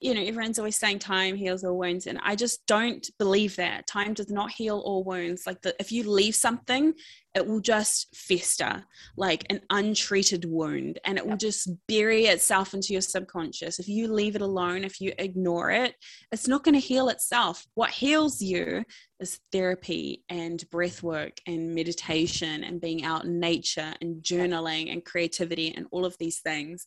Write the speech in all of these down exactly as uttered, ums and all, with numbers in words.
you know, everyone's always saying time heals all wounds. And I just don't believe that. Time does not heal all wounds. Like the, if you leave something, it will just fester like an untreated wound, and it will just bury itself into your subconscious. If you leave it alone, if you ignore it, it's not going to heal itself. What heals you is therapy and breath work and meditation and being out in nature and journaling and creativity and all of these things.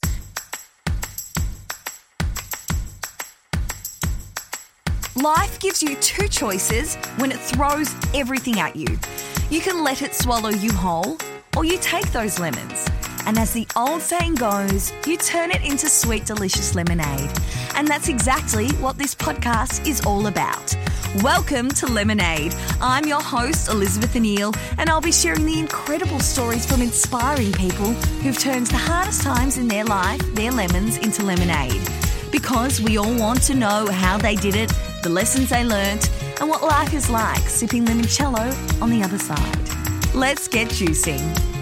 Life gives you two choices when it throws everything at you. You can let it swallow you whole, or you take those lemons. And as the old saying goes, you turn it into sweet, delicious lemonade. And that's exactly what this podcast is all about. Welcome to Lemonade. I'm your host, Elizabeth Anneal, and I'll be sharing the incredible stories from inspiring people who've turned the hardest times in their life, their lemons, into lemonade. Because we all want to know how they did it, the lessons they learnt, and what life is like sipping limoncello on the other side. Let's get juicing.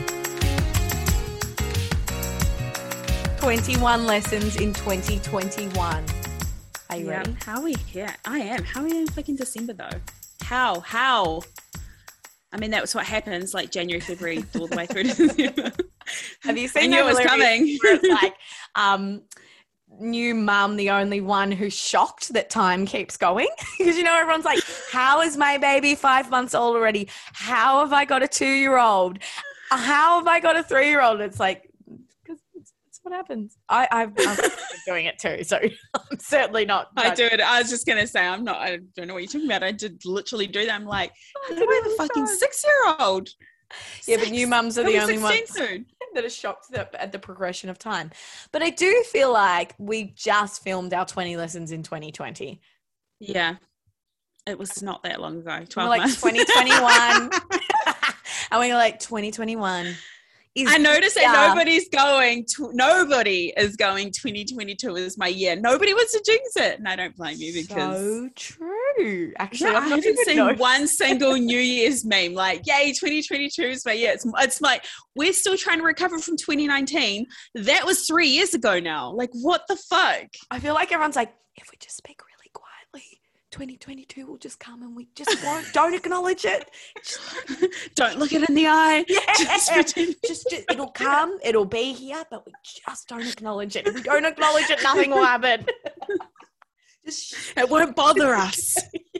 twenty-one lessons in twenty twenty-one. Are you yeah. ready? How are we here? I am. How are we in fucking December though? How? How? I mean, that's what happens like January, February, all the way through to December. Have you seen I knew that it was coming. where it's like, um, new mum, the only one who's shocked that time keeps going? Because, you know, everyone's like, how is my baby five months old already? How have I got a two-year-old? How have I got a three-year-old? It's like, because it's, it's what happens. I, I've, I've been doing it too, so I'm certainly not. I do it. I was just going to say, I'm not, I don't know what you're talking about. I did literally do that. I'm like, how do I have a fucking six-year-old? Yeah, but new mums are the only ones soon. that are shocked at the progression of time. But I do feel like we just filmed our twenty lessons in twenty twenty. Yeah. It was not that long ago. twelve we're like months. twenty twenty-one. And we're like twenty twenty-one. I noticed that yeah. nobody's going to, nobody is going twenty twenty-two is my year. Nobody wants to jinx it. And I don't blame you because. So true. Actually, yeah, I've I not haven't even seen noticed. one single New Year's meme like, yay, twenty twenty-two is my year. It's, it's like, we're still trying to recover from twenty nineteen. That was three years ago now. Like, what the fuck? I feel like everyone's like, if we just speak really quietly, twenty twenty-two will just come and we just won't, don't acknowledge it. Just, don't look it in the eye. Yeah. Just, pretend. just, just it'll come, it'll be here, but we just don't acknowledge it. If we don't acknowledge it, nothing will happen. Just it won't bother us.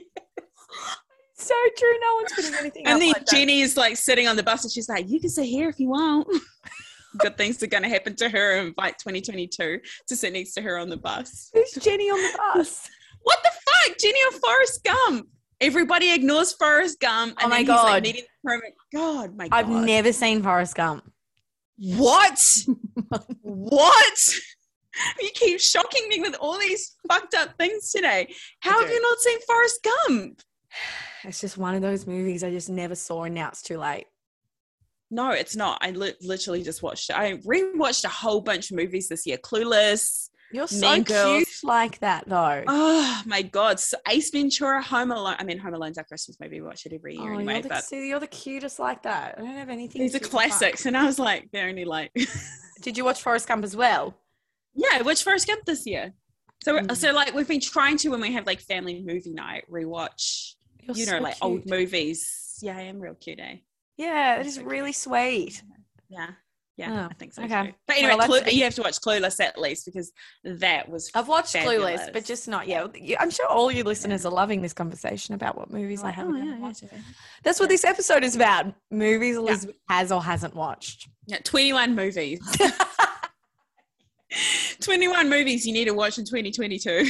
So true. No one's putting anything and up then like Jenny's like sitting on the bus and she's like, you can sit here if you want. Good things are going to happen to her. Invite twenty twenty-two to sit next to her on the bus. Who's Jenny on the bus? What the fuck? Jenny or Forrest Gump? Everybody ignores Forrest Gump. And oh my then God. He's like needing the promo. God, my God. I've never seen Forrest Gump. What? What? You keep shocking me with all these fucked up things today. How have you not seen Forrest Gump? It's just one of those movies I just never saw, and now it's too late. No, it's not. I li- literally just watched it. I rewatched a whole bunch of movies this year. Clueless. You're so Mean cute Girls. like that, though. Oh, my God. So Ace Ventura, Home Alone. I mean, Home Alone's our Christmas movie. We watch it every year oh, anyway. You're the, but see, you're the cutest like that. I don't have anything. These are classics. And I was like, they're only like... Did you watch Forrest Gump as well? Yeah, I watched Forrest Gump this year. So, mm. so like, we've been trying to, when we have, like, family movie night, rewatch, You're you know, so like, cute. old movies. Yeah, I am real cute, eh? Yeah, it is really sweet. Yeah. Yeah, oh, I think so okay. too. But anyway, well, Clu- you have to watch Clueless at least because that was I've watched fabulous. Clueless, but just not yet. I'm sure all you listeners yeah. are loving this conversation about what movies oh, I haven't oh, yeah, watched. Yeah. That's what yeah. this episode is about. Movies Elizabeth yeah. has or hasn't watched. Yeah, twenty-one movies. twenty-one movies you need to watch in twenty twenty-two.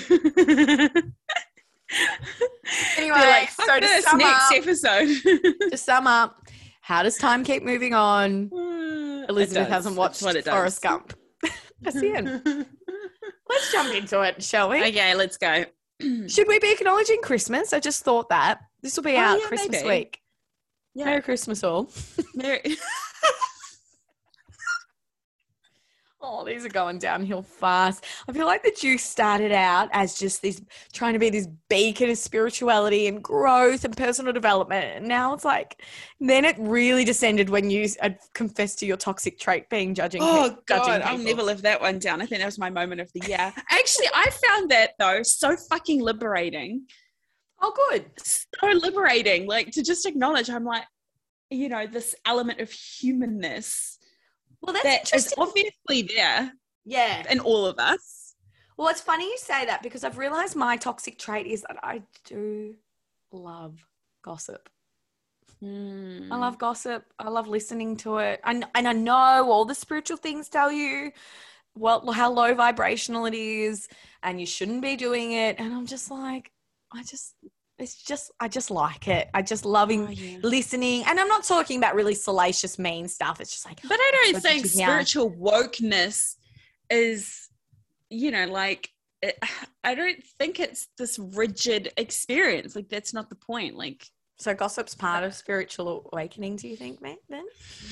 Anyway, like, so this to next up, episode. To sum up, how does time keep moving on? Elizabeth hasn't watched Forrest Gump. That's the end. Let's jump into it, shall we? Okay, let's go. Should we be acknowledging Christmas? I just thought that. This will be oh, out yeah, Christmas maybe. week. Yeah. Merry Christmas all. Merry- Oh, these are going downhill fast. I feel like that you started out as just this, trying to be this beacon of spirituality and growth and personal development. And now it's like, then it really descended when you uh, confessed to your toxic trait being judging. Oh people, God, judging I'll people. never live that one down. I think that was my moment of the year. Actually, I found that though so fucking liberating. Oh, good. So liberating. Like to just acknowledge, I'm like, you know, this element of humanness. Well, that's that interesting. is obviously there. Yeah. In all of us. Well, it's funny you say that because I've realized my toxic trait is that I do love gossip. Mm. I love gossip. I love listening to it. And, and I know all the spiritual things tell you well how low vibrational it is and you shouldn't be doing it. And I'm just like, I just... It's just, I just like it. I just loving oh, yeah. listening. And I'm not talking about really salacious, mean stuff. It's just like. But I don't think spiritual wokeness is, you know, like, it, I don't think it's this rigid experience. Like, that's not the point. Like, so gossip's part of spiritual awakening, do you think, mate, then?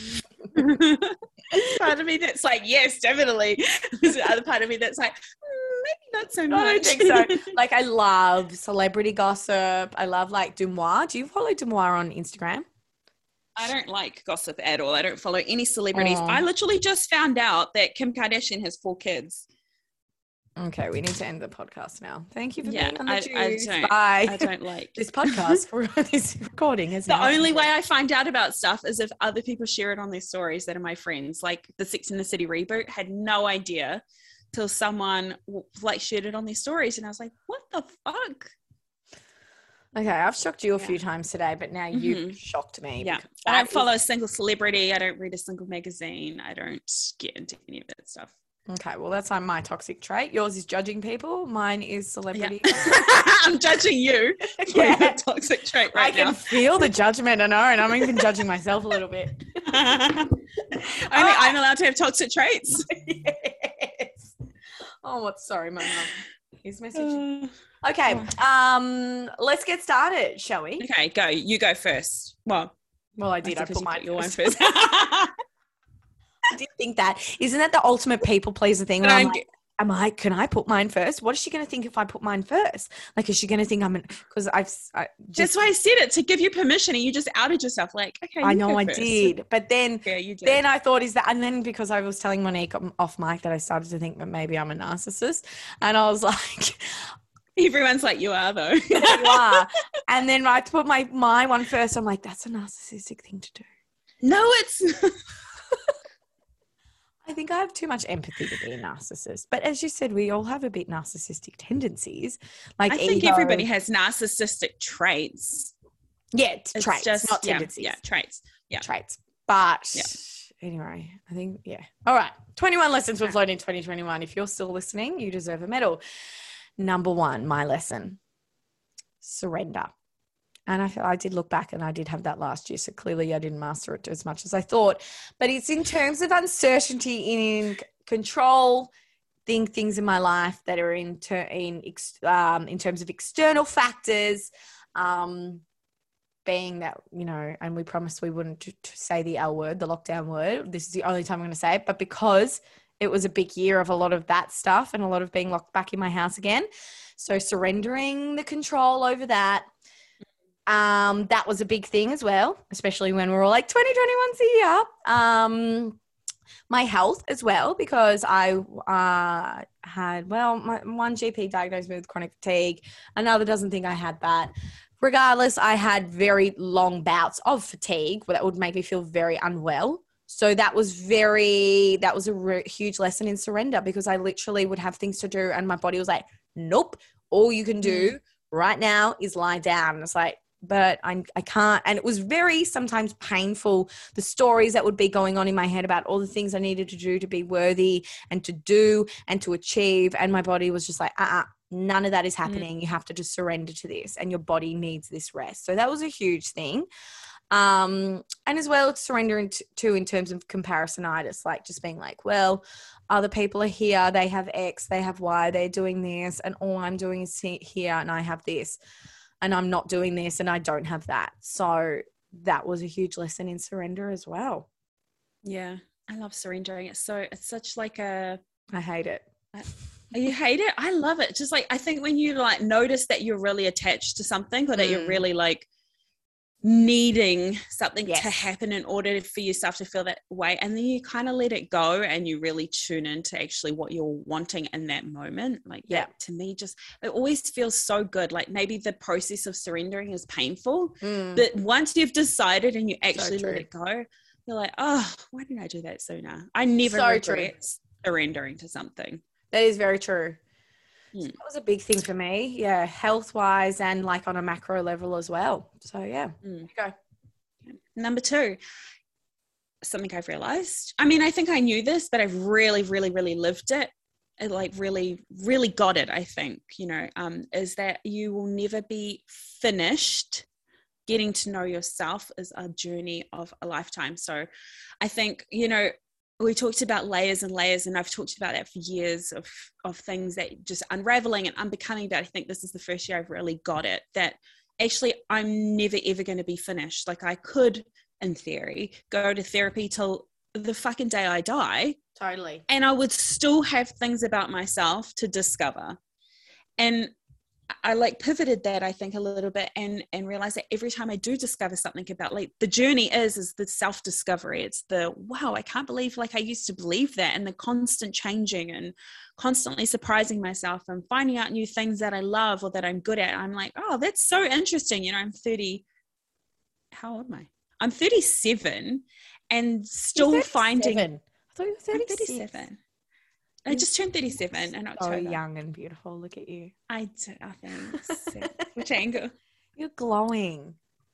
Part of me that's like, yes, definitely. There's the other part of me that's like, maybe not so much. I don't think so. Like, I love celebrity gossip. I love, like, Deuxmoi. Do you follow Deuxmoi on Instagram? I don't like gossip at all. I don't follow any celebrities. Oh. I literally just found out that Kim Kardashian has four kids. Okay, we need to end the podcast now. Thank you for yeah, being on the I, juice. I don't, Bye. I don't like this podcast. This recording is the now only way I find out about stuff is if other people share it on their stories that are my friends. Like the Sex and the City reboot, had no idea till someone like shared it on their stories, and I was like, "What the fuck?" Okay, I've shocked you a yeah. few times today, but now you've mm-hmm. shocked me. Yeah, I don't follow is... a single celebrity. I don't read a single magazine. I don't get into any of that stuff. Okay, well, that's like my toxic trait. Yours is judging people. Mine is celebrity. Yeah. I'm judging you. Yeah, your toxic trait right I can now. feel the judgment. I know, and I'm even judging myself a little bit. Only oh. I'm allowed to have toxic traits. Yes. Oh, what? Sorry, my mum. He's messaging. Uh, okay, um, let's get started, shall we? Okay, go. You go first. Well, well, I did. I put you my put your one first. I did think that. Isn't that the ultimate people pleaser thing? When I'm like, am I, can I put mine first? What is she going to think if I put mine first? Like, is she going to think I'm an, because I've, I just, that's why I said it, to give you permission, and you just outed yourself. Like, okay, I you know go I first. did. But then, yeah, you did. then I thought, is that, and then because I was telling Monique off mic that I started to think that maybe I'm a narcissist. And I was like, everyone's like, you are though. You are. And then I put my, my one first. I'm like, that's a narcissistic thing to do. No, it's not. I think I have too much empathy to be a narcissist. But as you said, we all have a bit narcissistic tendencies. Like I think ego. everybody has narcissistic traits. Yeah, it's it's traits, just, not yeah, tendencies. Yeah, traits. Yeah. Traits. But yeah. anyway, I think, yeah. All right. twenty-one lessons we've learned in twenty twenty-one. If you're still listening, you deserve a medal. Number one, my lesson, surrender. And I feel I did look back and I did have that last year. So clearly I didn't master it as much as I thought. But it's in terms of uncertainty, in control, thing, things in my life that are in, ter- in, um, in terms of external factors, um, being that, you know, and we promised we wouldn't t- t- say the L word, the lockdown word. This is the only time I'm going to say it. But because it was a big year of a lot of that stuff and a lot of being locked back in my house again. So surrendering the control over that. Um, that was a big thing as well, especially when we're all like twenty twenty-one's here. Um, my health as well, because I uh, had, well, my, one G P diagnosed me with chronic fatigue. Another doesn't think I had that. Regardless, I had very long bouts of fatigue that would make me feel very unwell. So that was very, that was a re- huge lesson in surrender, because I literally would have things to do and my body was like, nope, all you can do mm. right now is lie down. And it's like, but I, I can't. And it was very sometimes painful, the stories that would be going on in my head about all the things I needed to do to be worthy and to do and to achieve. And my body was just like, uh-uh, none of that is happening. Mm. You have to just surrender to this, and your body needs this rest. So that was a huge thing. Um, and as well, surrendering to, to in terms of comparisonitis, like just being like, well, other people are here, they have X, they have Y, they're doing this, and all I'm doing is here and I have this. And I'm not doing this and I don't have that. So that was a huge lesson in surrender as well. Yeah. I love surrendering. It's so, it's such like a, I hate it. a you hate it? I love it. Just like, I think when you like notice that you're really attached to something, or that mm. you're really like needing something yes. to happen in order for yourself to feel that way, and then you kind of let it go and you really tune into actually what you're wanting in that moment. Like yeah. that to me, just it always feels so good. Like maybe the process of surrendering is painful, mm. but once you've decided and you actually so let it go, you're like, oh, why didn't I do that sooner? I never so regret true. surrendering to something. That is very true. Mm. So that was a big thing for me. Yeah. Health wise and like on a macro level as well. So yeah, mm. go. Number two, something I've realized. I mean, I think I knew this, but I've really, really, really lived it. It like really, really got it, I think, you know, um, is that you will never be finished. Getting to know yourself is a journey of a lifetime. So I think, you know, we talked about layers and layers, and I've talked about that for years of, of things that just unraveling and unbecoming, but I think this is the first year I've really got it, that actually I'm never, ever going to be finished. Like I could, in theory, go to therapy till the fucking day I die. Totally. And I would still have things about myself to discover. And I like pivoted that, I think, a little bit and, and realized that every time I do discover something about like the journey is, is the self-discovery. It's the, wow, I can't believe like I used to believe that, and the constant changing and constantly surprising myself and finding out new things that I love or that I'm good at. I'm like, oh, that's so interesting. You know, I'm thirty. How old am I? I'm thirty-seven and still finding. I thought you were thirty-six. I'm thirty-seven. I just turned thirty-seven in October. So young and beautiful. Look at you. I do. I think. Which angle? You're glowing.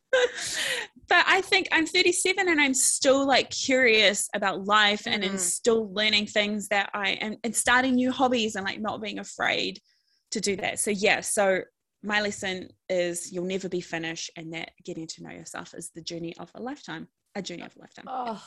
But I think I'm thirty-seven and I'm still like curious about life mm. and I'm still learning things that I am and starting new hobbies and like not being afraid to do that. So yeah. So my lesson is you'll never be finished, and that getting to know yourself is the journey of a lifetime. A journey of a lifetime. Oh,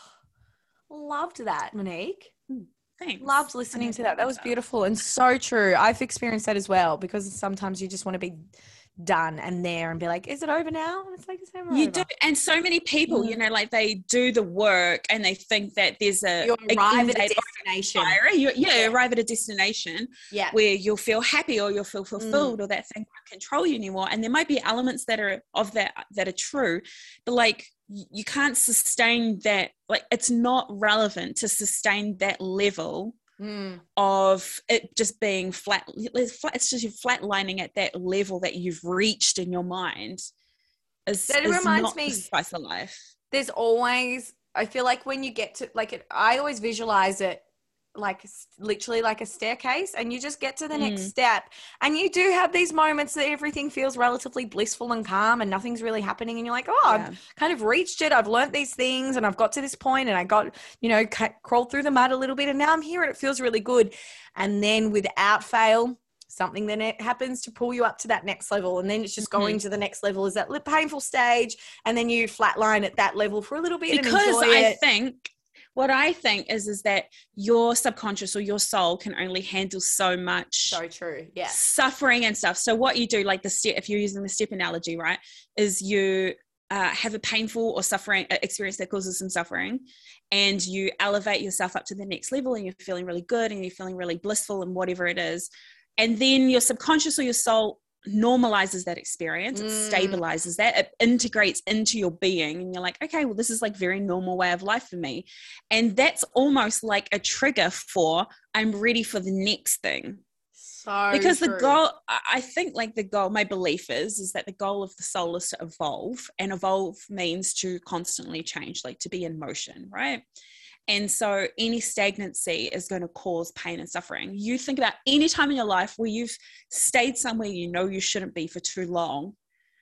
loved that, Monique. Mm. Thanks. Loved listening to that. That was beautiful and so true. I've experienced that as well, because sometimes you just want to be done and there and be like, is it over now? And it's like, it's never you over. do. And so many people, mm. you know, like they do the work and they think that there's a you arrive at a destination. You, yeah, yeah, arrive at a destination yeah. where you'll feel happy or you'll feel fulfilled mm. or that thing won't control you anymore. And there might be elements that are of that that are true, but like you can't sustain that. Like it's not relevant to sustain that level mm. of it just being flat. It's just you're flatlining at that level that you've reached in your mind. Is, that is reminds not me, the spice of life. There's always, I feel like when you get to like it, I always visualize it like literally like a staircase, and you just get to the mm. next step, and you do have these moments that everything feels relatively blissful and calm and nothing's really happening, and you're like, oh yeah. I've kind of reached it, I've learned these things and I've got to this point and I got, you know, c- crawled through the mud a little bit and now I'm here and it feels really good. And then without fail, something then it happens to pull you up to that next level, and then it's just going mm-hmm. to the next level is that painful stage, and then you flatline at that level for a little bit. Because and enjoy I it. think what I think is, is that your subconscious or your soul can only handle so much so true. Yeah. suffering and stuff. So what you do, like the step, if you're using the step analogy, right, is you uh, have a painful or suffering uh, experience that causes some suffering, and you elevate yourself up to the next level and you're feeling really good and you're feeling really blissful and whatever it is. And then your subconscious or your soul normalizes that experience, it mm. stabilizes that, it integrates into your being, and you're like, okay, well, this is like very normal way of life for me. And that's almost like a trigger for I'm ready for the next thing. So because true. the goal, I think like the goal, my belief is, is that the goal of the soul is to evolve, and evolve means to constantly change, like to be in motion, right? And so any stagnancy is going to cause pain and suffering. You think about any time in your life where you've stayed somewhere you know you shouldn't be for too long.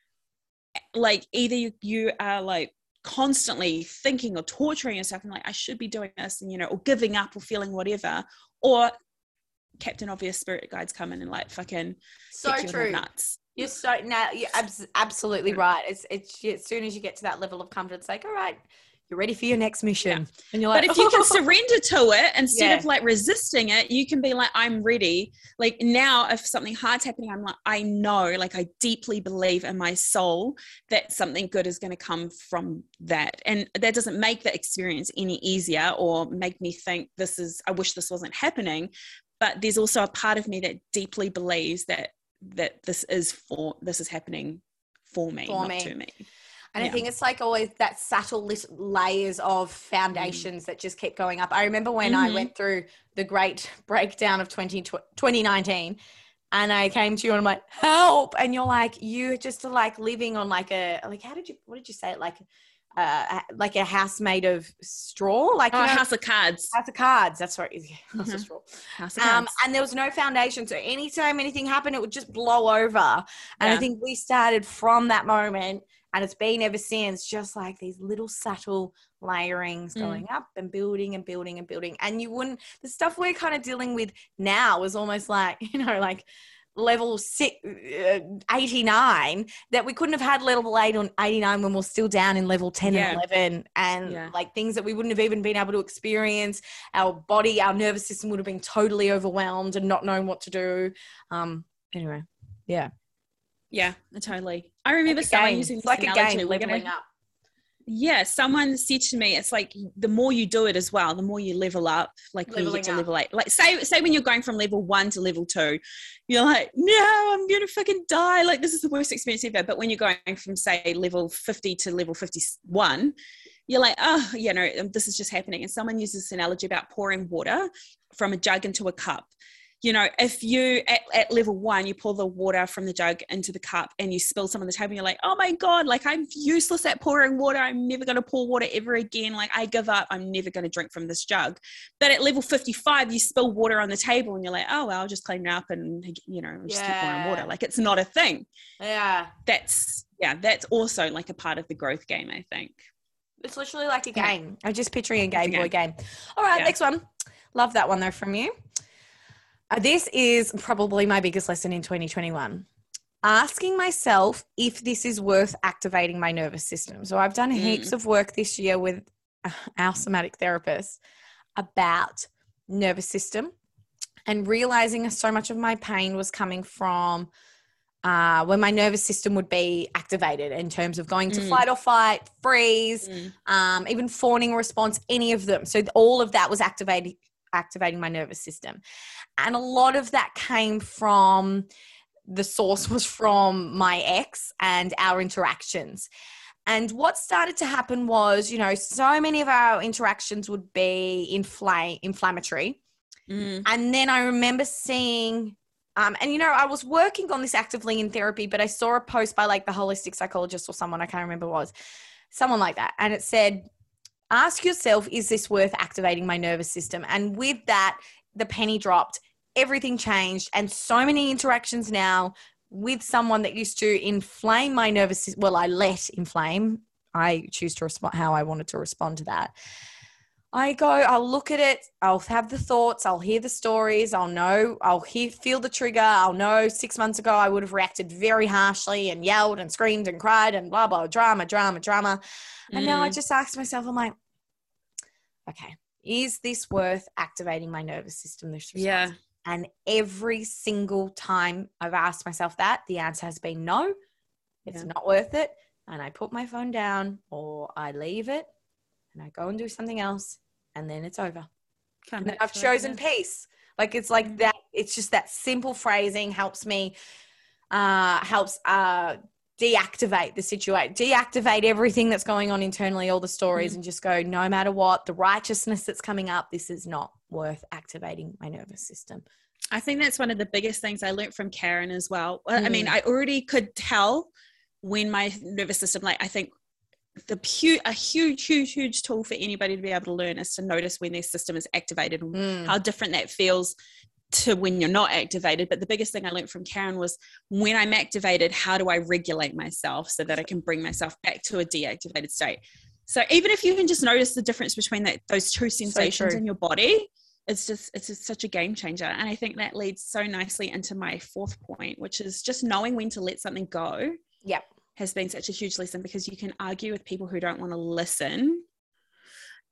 Like either you, you are like constantly thinking or torturing yourself and like, I should be doing this, and, you know, or giving up or feeling whatever, or Captain Obvious spirit guides come in and like fucking so true. Nuts. You're so now you're abs- absolutely right. It's, it's as soon as you get to that level of confidence, like, all right, you're ready for your next mission. Yeah. And you're like, but if you can surrender to it instead Yeah. of like resisting it, you can be like, I'm ready. Like now, if something hard's happening, I'm like, I know, like I deeply believe in my soul that something good is going to come from that. And that doesn't make the experience any easier or make me think this is, I wish this wasn't happening. But there's also a part of me that deeply believes that, that this is for, this is happening for me, For not me. to me. And Yeah. I think it's like always that subtle lis- layers of foundations mm. that just keep going up. I remember when mm-hmm. I went through the great breakdown of twenty, twenty nineteen and I came to you and I'm like, help. And you're like, you just are like living on like a, like, how did you, what did you say? Like, uh, like a house made of straw? Like oh, you know, a house of cards. House of cards. That's right. House mm-hmm. of straw. House of um, cards. and there was no foundation. So anytime anything happened, it would just blow over. And yeah. I think we started from that moment. And it's been ever since, just like these little subtle layerings going mm. up and building and building and building. And you wouldn't, the stuff we're kind of dealing with now is almost like, you know, like level six, uh, eighty-nine, that we couldn't have had level eight on eighty-nine when we're still down in level ten yeah. and eleven. And yeah. like things that we wouldn't have even been able to experience. Our body, our nervous system would have been totally overwhelmed and not knowing what to do. Um, anyway, yeah. Yeah, totally. I remember like someone using it's like a analogy. game, We're leveling gonna, up. Yeah, someone said to me, it's like the more you do it as well, the more you level up. Like when you get to up. level eight, like say say when you're going from level one to level two, you're like, no, I'm gonna fucking die. Like this is the worst experience ever. But when you're going from say level fifty to level fifty-one, you're like, oh, you know, this is just happening. And someone uses this analogy about pouring water from a jug into a cup. You know, if you at, at level one, you pour the water from the jug into the cup and you spill some on the table, you're like, oh my God, like I'm useless at pouring water. I'm never going to pour water ever again. Like I give up. I'm never going to drink from this jug. But at level fifty-five, you spill water on the table and you're like, oh, well, I'll just clean it up and, you know, just yeah. keep pouring water. Like it's not a thing. Yeah. That's, yeah, that's also like a part of the growth game, I think. It's literally like a game. I'm just picturing a Game Boy game. All right, yeah. Next one. Love that one though from you. Uh, this is probably my biggest lesson in twenty twenty-one. Asking myself if this is worth activating my nervous system. So I've done mm. heaps of work this year with our somatic therapist about nervous system and realizing so much of my pain was coming from uh, when my nervous system would be activated in terms of going to mm. flight or fight, freeze, mm. um, even fawning response, any of them. So all of that was activated activating my nervous system. And a lot of that came from, the source was from my ex and our interactions. And what started to happen was, you know, so many of our interactions would be infl- inflammatory. Mm. And then I remember seeing, um, and, you know, I was working on this actively in therapy, but I saw a post by like the holistic psychologist or someone, I can't remember what it was, someone like that. And it said, ask yourself, is this worth activating my nervous system? And with that, the penny dropped, everything changed. And so many interactions now with someone that used to inflame my nervous system. Well, I let inflame. I choose to respond how I wanted to respond to that. I go, I'll look at it. I'll have the thoughts. I'll hear the stories. I'll know, I'll hear, feel the trigger. I'll know six months ago, I would have reacted very harshly and yelled and screamed and cried and blah, blah, drama, drama, drama. And mm. now I just ask myself, I'm like, okay, is this worth activating my nervous system? This response? Yeah. And every single time I've asked myself that, the answer has been no, it's yeah. not worth it. And I put my phone down or I leave it and I go and do something else and then it's over. Come and then I've chosen it. Peace. Like it's like mm. that. It's just that simple phrasing helps me, uh, helps uh, deactivate the situation, deactivate everything that's going on internally, all the stories mm. and just go, no matter what, the righteousness that's coming up, this is not worth activating my nervous system. I think that's one of the biggest things I learned from Karen as well. Mm. I mean, I already could tell when my nervous system, like I think the hu- a huge, huge, huge tool for anybody to be able to learn is to notice when their system is activated and mm. how different that feels to when you're not activated. But the biggest thing I learned from Karen was when I'm activated, how do I regulate myself so that I can bring myself back to a deactivated state? So even if you can just notice the difference between that, those two sensations so in your body, it's just, it's just such a game changer. And I think that leads so nicely into my fourth point, which is just knowing when to let something go. Yep. Has been such a huge lesson because you can argue with people who don't want to listen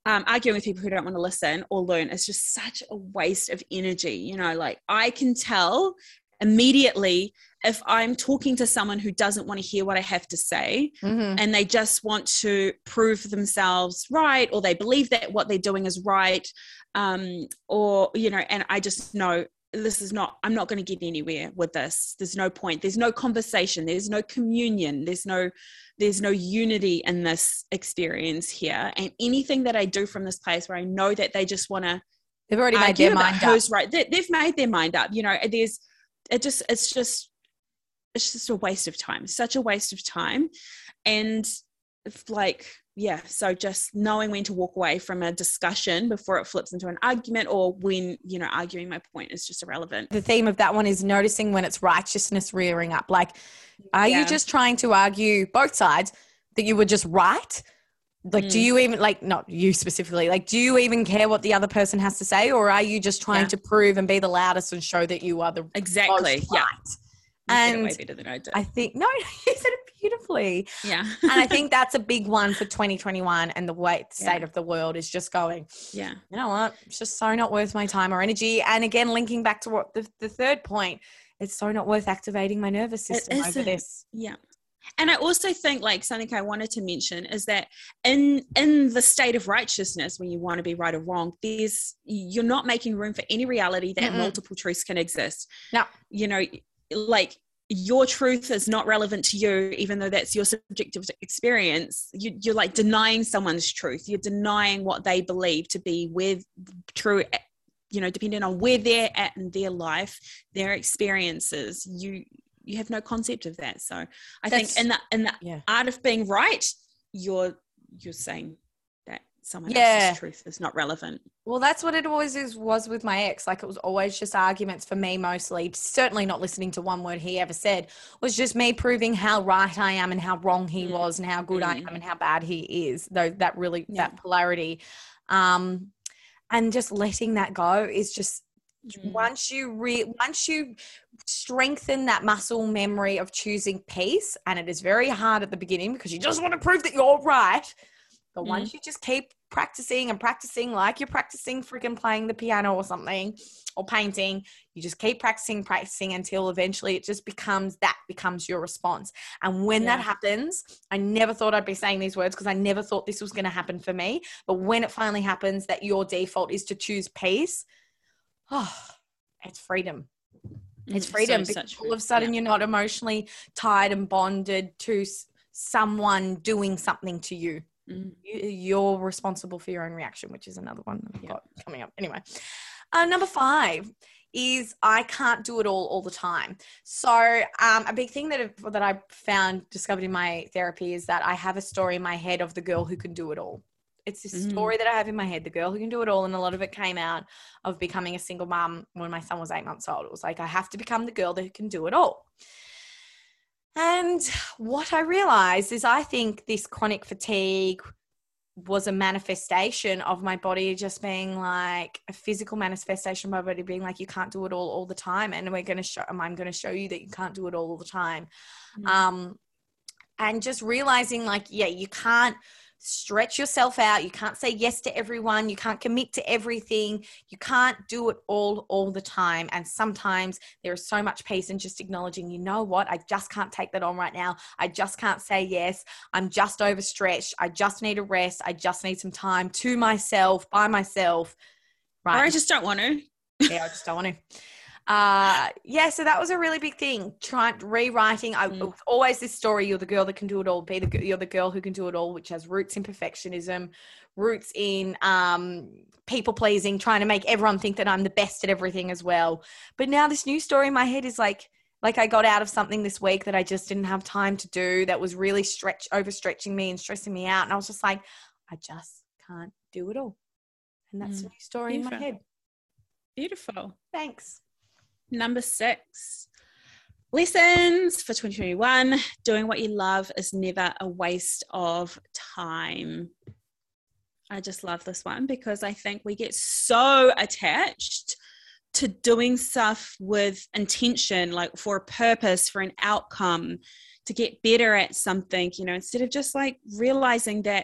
um, arguing with people who don't want to listen or learn is just such a waste of energy. You know, like I can tell immediately if I'm talking to someone who doesn't want to hear what I have to say, mm-hmm. and they just want to prove themselves right, or they believe that what they're doing is right, um, or, you know, and I just know this is not, I'm not going to get anywhere with this. There's no point. There's no conversation. There's no communion. There's no, there's no unity in this experience here. And anything that I do from this place where I know that they just want to, they've already made their mind up. Who's right. They, they've made their mind up. You know, there's, it just, it's just, it's just a waste of time, such a waste of time. And if like, yeah, so just knowing when to walk away from a discussion before it flips into an argument, or when, you know, arguing my point is just irrelevant. The theme of that one is noticing when it's righteousness rearing up. Like, are yeah. you just trying to argue both sides that you were just right? Like, mm. do you even, like, not you specifically, like, do you even care what the other person has to say? Or are you just trying yeah. to prove and be the loudest and show that you are the exactly most yeah. right? You and said it way better than I did. I think, no, you said it beautifully. Yeah. And I think that's a big one for twenty twenty-one, and the way the state yeah. of the world is just going, yeah, you know what? It's just so not worth my time or energy. And again, linking back to what the, the third point, it's so not worth activating my nervous system over this. Yeah. And I also think, like, something I wanted to mention is that in in the state of righteousness, when you want to be right or wrong, there's, you're not making room for any reality that mm-hmm. multiple truths can exist. No. You know, like, your truth is not relevant to you, even though that's your subjective experience. You, you're like denying someone's truth. You're denying what they believe to be with true, you know, depending on where they're at in their life, their experiences. You you have no concept of that. So I that's, think in the in the yeah. art of being right, you're you're saying that someone yeah. else's truth is not relevant. Well, that's what it always is, was with my ex. Like, it was always just arguments for me mostly, certainly not listening to one word he ever said, was just me proving how right I am and how wrong he mm. was and how good mm. I am and how bad he is. Though that really, yeah. that polarity. Um, and just letting that go is just, mm. once you re- once you strengthen that muscle memory of choosing peace, and it is very hard at the beginning because you just want to prove that you're right. But mm. once you just keep practicing and practicing, like you're practicing freaking playing the piano or something, or painting, you just keep practicing, practicing until eventually it just becomes, that becomes your response. And when yeah. that happens, I never thought I'd be saying these words because I never thought this was going to happen for me. But when it finally happens that your default is to choose peace, oh, it's freedom. It's freedom. So, because all of a sudden yeah. you're not emotionally tied and bonded to s- someone doing something to you. Mm. you. You're responsible for your own reaction, which is another one that I've yeah. got coming up. Anyway, uh, number five is I can't do it all all the time. So um, a big thing that, that I found, discovered in my therapy, is that I have a story in my head of the girl who can do it all. It's this mm. story that I have in my head, the girl who can do it all. And a lot of it came out of becoming a single mom when my son was eight months old. It was like, I have to become the girl that can do it all. And what I realized is I think this chronic fatigue was a manifestation of my body just being like a physical manifestation of my body being like, you can't do it all all the time. And we're going to show, I'm going to show you that you can't do it all all the time. Mm. Um, and just realizing like, yeah, you can't stretch yourself out. You can't say yes to everyone. You can't commit to everything. You can't do it all, all the time. And sometimes there is so much peace in just acknowledging, you know what? I just can't take that on right now. I just can't say yes. I'm just overstretched. I just need a rest. I just need some time to myself, by myself. Right. Or I just don't want to. Yeah, I just don't want to. Uh, yeah, so that was a really big thing. Trying rewriting. I mm. always this story. You're the girl that can do it all. Be the you're the girl who can do it all, which has roots in perfectionism, roots in um people pleasing, trying to make everyone think that I'm the best at everything as well. But now this new story in my head is like, like I got out of something this week that I just didn't have time to do. That was really stretch overstretching me and stressing me out. And I was just like, I just can't do it all. And that's mm. the new story Beautiful. in my head. Beautiful. Thanks. Number six, lessons for twenty twenty-one. Doing what you love is never a waste of time. I just love this one because I think we get so attached to doing stuff with intention, like for a purpose, for an outcome, to get better at something, you know, instead of just like realizing that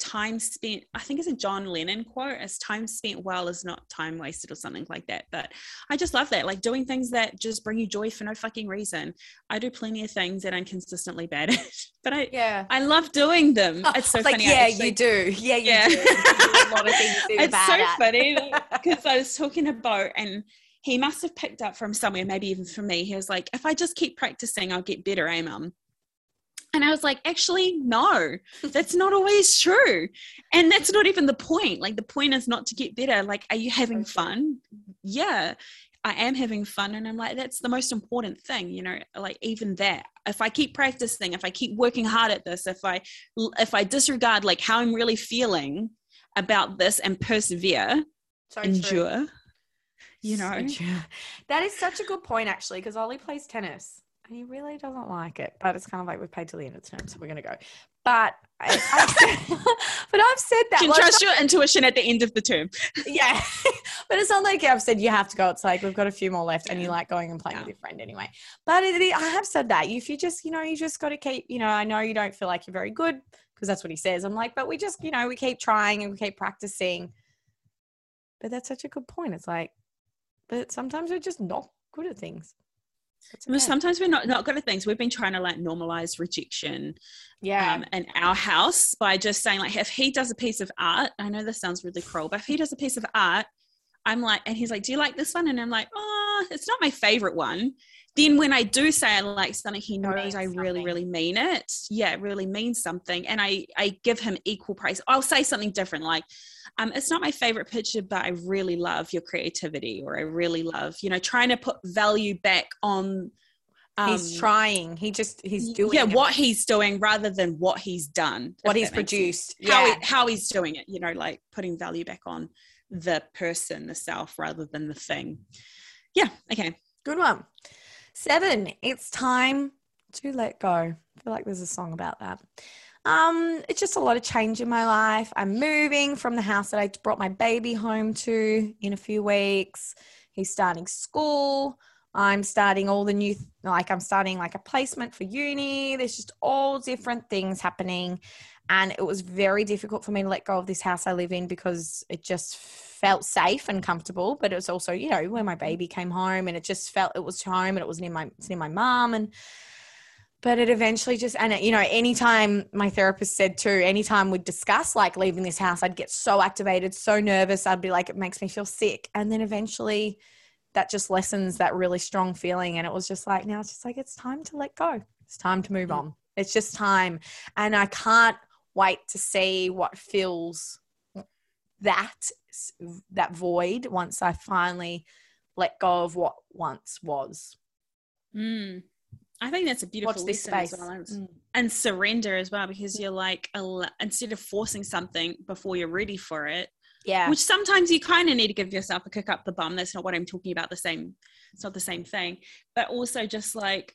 time spent, I think it's a John Lennon quote, as time spent well is not time wasted or something like that. But I just love that, like doing things that just bring you joy for no fucking reason. I do plenty of things that I'm consistently bad at, but I yeah. I love doing them. Oh, it's so like, funny. Yeah, actually, you do. Yeah, you yeah. do. You do a lot of things that you're it's bad so at. funny because I was talking about, and he must have picked up from somewhere, maybe even from me. He was like, if I just keep practicing, I'll get better, eh, Mum? And I was like, actually, no, that's not always true. And that's not even the point. Like, the point is not to get better. Like, are you having fun? Yeah, I am having fun. And I'm like, that's the most important thing, you know, like even that. If I keep practicing, if I keep working hard at this, if I, if I disregard like how I'm really feeling about this and persevere, so endure, true. you know. So that is such a good point, actually, because Ollie plays tennis. He really doesn't like it, but it's kind of like we've paid till the end of the term, so we're going to go. But I, I, but I've said that. You can like, trust your intuition at the end of the term. Yeah. But it's not like I've said you have to go. It's like we've got a few more left, and you like going and playing yeah. with your friend anyway. But it, it, I have said that. If you just, you know, you just got to keep, you know, I know you don't feel like you're very good because that's what he says. I'm like, but we just, you know, we keep trying and we keep practicing. But that's such a good point. It's like, but sometimes we're just not good at things. Okay. Sometimes we're not, not good at things. We've been trying to like normalize rejection yeah. um, in our house by just saying like, if he does a piece of art, I know this sounds really cruel, but if he does a piece of art, I'm like, and he's like, do you like this one? And I'm like, oh, it's not my favorite one. Then when I do say I like something, he knows I really, really mean it. Yeah, it really means something. And I, I give him equal praise. I'll say something different. Like, um, it's not my favorite picture, but I really love your creativity, or I really love, you know, trying to put value back on. Um, he's trying. He just, he's doing Yeah, it. what he's doing rather than what he's done. What he's produced. Yeah. How, he, how he's doing it, you know, like putting value back on the person, the self, rather than the thing. Yeah, okay. Good one. Seven, it's time to let go. I feel like there's a song about that. Um, it's just a lot of change in my life. I'm moving from the house that I brought my baby home to in a few weeks. He's starting school. I'm starting all the new, like I'm starting like a placement for uni. There's just all different things happening. And it was very difficult for me to let go of this house I live in because it just felt safe and comfortable. But it was also, you know, when my baby came home and it just felt it was home and it was near my, it's near my mom. And, but it eventually just, and it, you know, anytime my therapist said too, anytime we'd discuss like leaving this house, I'd get so activated, so nervous. I'd be like, it makes me feel sick. And then eventually that just lessens that really strong feeling. And it was just like, now it's just like, it's time to let go. It's time to move on. It's just time. And I can't wait to see what fills that, that void once I finally let go of what once was. Mm. I think that's a beautiful Watch this lesson space. as well. And, mm. and surrender as well, because you're like, instead of forcing something before you're ready for it, yeah, which sometimes you kind of need to give yourself a kick up the bum. That's not what I'm talking about. The same, it's not the same thing, but also just like,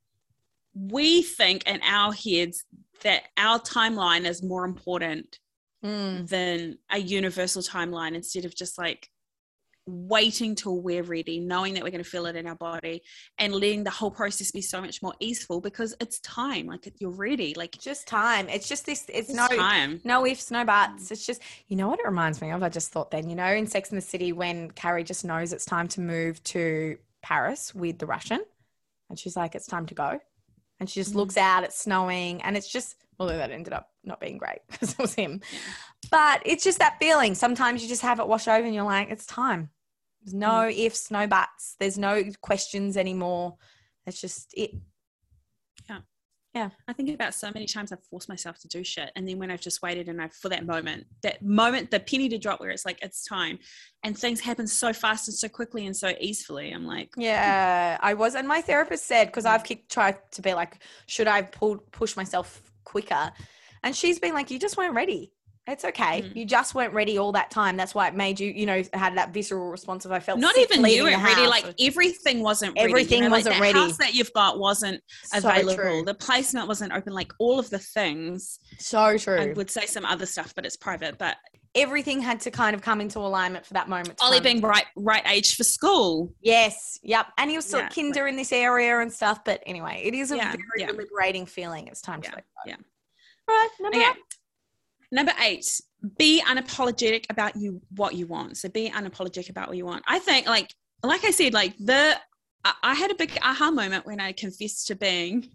we think in our heads that our timeline is more important mm. than a universal timeline, instead of just like waiting till we're ready, knowing that we're going to feel it in our body, and letting the whole process be so much more easeful because it's time. Like, you're ready. Like, just time. It's just this, it's, it's no time. No ifs, no buts. It's just, you know what it reminds me of? I just thought then, you know, in Sex and the City, when Carrie just knows it's time to move to Paris with the Russian, and she's like, it's time to go. And she just mm. looks out, it's snowing, and it's just, although that ended up not being great because it was him. Yeah. But it's just that feeling. Sometimes you just have it wash over and you're like, it's time. There's no mm. ifs, no buts. There's no questions anymore. That's just it. Yeah. Yeah. I think about so many times I've forced myself to do shit. And then when I've just waited and I, for that moment, that moment, the penny to drop where it's like, it's time. And things happen so fast and so quickly and so easily. I'm like, yeah, I was. And my therapist said, because I've kept, tried to be like, should I pull, push myself quicker? And she's been like, you just weren't ready. It's okay. Mm. You just weren't ready all that time. That's why it made you, you know, had that visceral response of I felt not sick even you weren't ready. House. Like everything wasn't ready. Everything you know, wasn't like ready. The house that you've got wasn't so available. True. The placement wasn't open. Like all of the things. So true. I would say some other stuff, but it's private. But everything had to kind of come into alignment for that moment. Ollie being right, right age for school. Yes. Yep. And he was still yeah, kinder like, in this area and stuff. But anyway, it is a yeah, very yeah. liberating feeling. It's time yeah, to let go. Yeah. All right. Number okay. eight. Number eight, be unapologetic about you what you want. So be unapologetic about what you want. I think, like, like I said, like the I, I had a big aha moment when I confessed to being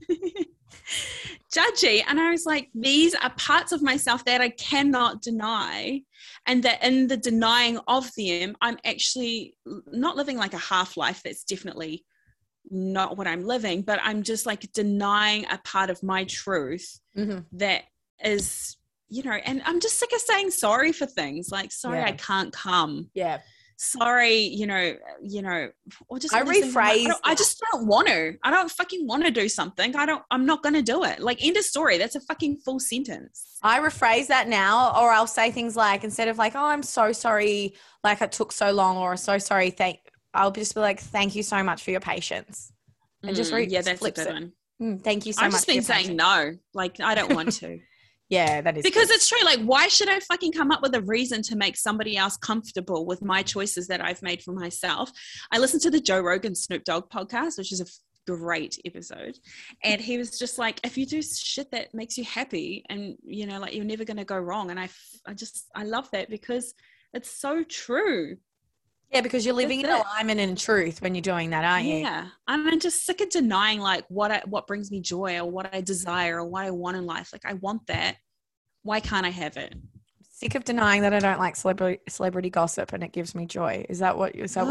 judgy, and I was like, these are parts of myself that I cannot deny, and that in the denying of them, I'm actually not living like a half life. That's definitely not what I'm living, but I'm just like denying a part of my truth mm-hmm. that is, you know, and I'm just sick of saying sorry for things like, sorry, yeah. I can't come. Yeah. Sorry, you know, you know, or just I rephrase. I, don't, I just don't want to. I don't fucking want to do something. I don't, I'm not going to do it. Like, end of story. That's a fucking full sentence. I rephrase that now, or I'll say things like, instead of like, oh, I'm so sorry, like it took so long, or so sorry, thank, I'll just be like, thank you so much for your patience. And mm, just re- yeah, that's a good it. one. Mm, thank you so I've much. I've just been saying patience. no. Like, I don't want to. Yeah, that is because good. It's true. Like, why should I fucking come up with a reason to make somebody else comfortable with my choices that I've made for myself? I listened to the Joe Rogan Snoop Dogg podcast, which is a great episode, and he was just like, if you do shit that makes you happy, and you know, like, you're never going to go wrong. And I, I just, I love that because it's so true. Yeah, because you're living That's in it. alignment and truth when you're doing that, aren't you? Yeah. I'm just sick of denying like what I, what brings me joy or what I desire or what I want in life. Like, I want that. Why can't I have it? Sick of denying that I don't like celebrity celebrity gossip and it gives me joy. Is that what you said?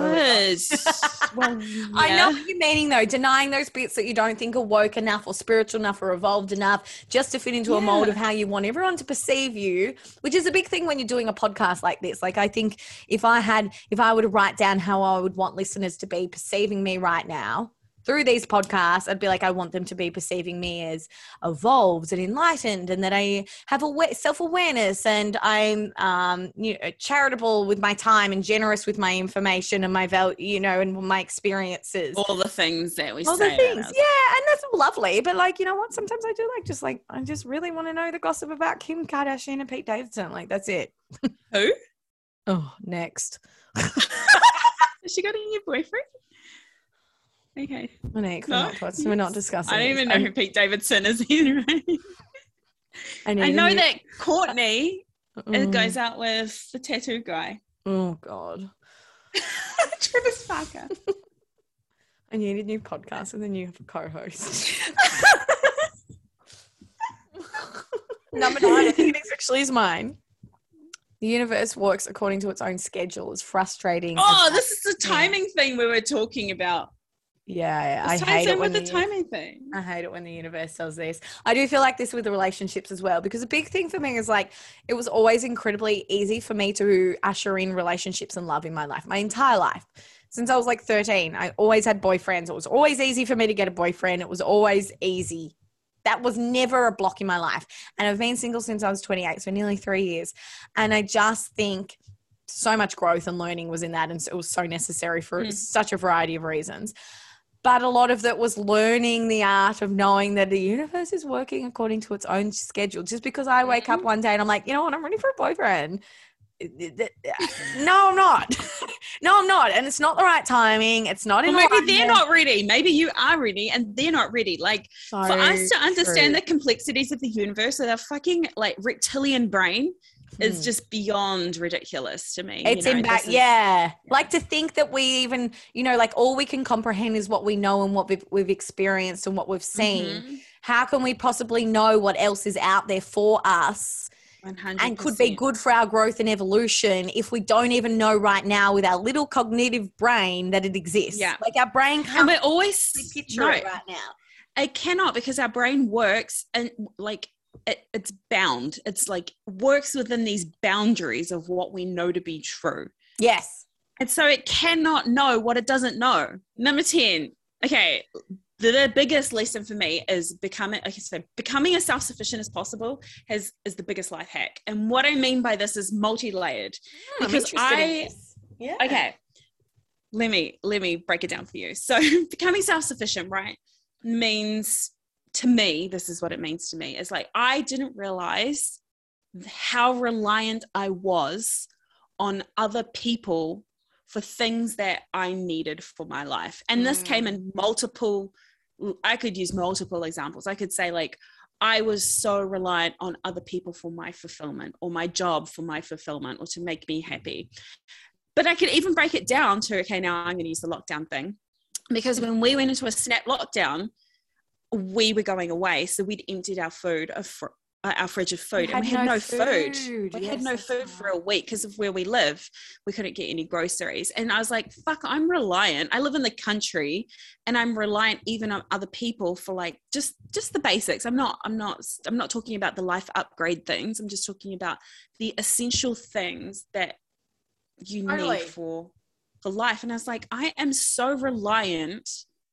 Well, yeah. I know what you're meaning though. Denying those bits that you don't think are woke enough or spiritual enough or evolved enough just to fit into yeah. a mold of how you want everyone to perceive you, which is a big thing when you're doing a podcast like this. Like, I think if I had, if I were to write down how I would want listeners to be perceiving me right now, through these podcasts, I'd be like, I want them to be perceiving me as evolved and enlightened, and that I have a self-awareness, and I'm, um, you know, charitable with my time and generous with my information and my value, you know, and my experiences. All the things that we all say. All the things, yeah, and that's lovely. But like, you know what? Sometimes I do like just like I just really want to know the gossip about Kim Kardashian and Pete Davidson. Like, that's it. Who? Oh, next. Has she got a new boyfriend? Okay. Monique, we're, no? not, yes. we're not discussing I don't even know I'm, who Pete Davidson is either. I, I know that Courtney mm. goes out with the tattoo guy. Oh, God. Travis Parker. I need a new podcast and then you have a co-host. Number nine, I think this actually is mine. The universe works according to its own schedule. It's frustrating. Oh, this is the timing thing we were talking about. Yeah, I hate it when the, the timing thing. I hate it when the universe does this. I do feel like this with the relationships as well, because a big thing for me is like, it was always incredibly easy for me to usher in relationships and love in my life, my entire life. Since I was like thirteen, I always had boyfriends. It was always easy for me to get a boyfriend. It was always easy. That was never a block in my life. And I've been single since I was twenty-eight, so nearly three years. And I just think so much growth and learning was in that, and it was so necessary for mm. such a variety of reasons. But a lot of that was learning the art of knowing that the universe is working according to its own schedule. Just because I wake up one day and I'm like, you know what, I'm ready for a boyfriend. No, I'm not. No, I'm not. And it's not the right timing. It's not in well, maybe alignment. They're not ready. Maybe you are ready and they're not ready. Like, so for us to understand true. the complexities of the universe with our fucking like reptilian brain is hmm. just beyond ridiculous to me. It's you know, in back, is, yeah. yeah. Like to think that we even, you know, like all we can comprehend is what we know and what we've, we've experienced and what we've seen. Mm-hmm. How can we possibly know what else is out there for us one hundred percent. And could be good for our growth and evolution if we don't even know right now with our little cognitive brain that it exists? Yeah. Like our brain can't and we're always picture no, it right now. It cannot, because our brain works and like, It, it's bound. It's like works within these boundaries of what we know to be true. Yes. And so it cannot know what it doesn't know. Number ten. Okay. The, the biggest lesson for me is becoming, okay, so becoming as self-sufficient as possible has is the biggest life hack. And what I mean by this is multi-layered. Oh, because I, yeah. Okay. Let me, let me break it down for you. So becoming self-sufficient, right, means to me, this is what it means to me. It's like, I didn't realize how reliant I was on other people for things that I needed for my life. And this mm. came in multiple, I could use multiple examples. I could say like, I was so reliant on other people for my fulfillment, or my job for my fulfillment, or to make me happy. But I could even break it down to, okay, now I'm going to use the lockdown thing. Because when we went into a snap lockdown, we were going away. So we'd emptied our food of fr- uh, our fridge of food, we and we had no, no food. food. We yes, had no food right. for a week because of where we live. We couldn't get any groceries. And I was like, fuck, I'm reliant. I live in the country and I'm reliant even on other people for like just just the basics. I'm not I'm not I'm not talking about the life upgrade things. I'm just talking about the essential things that you totally. need for for life. And I was like, I am so reliant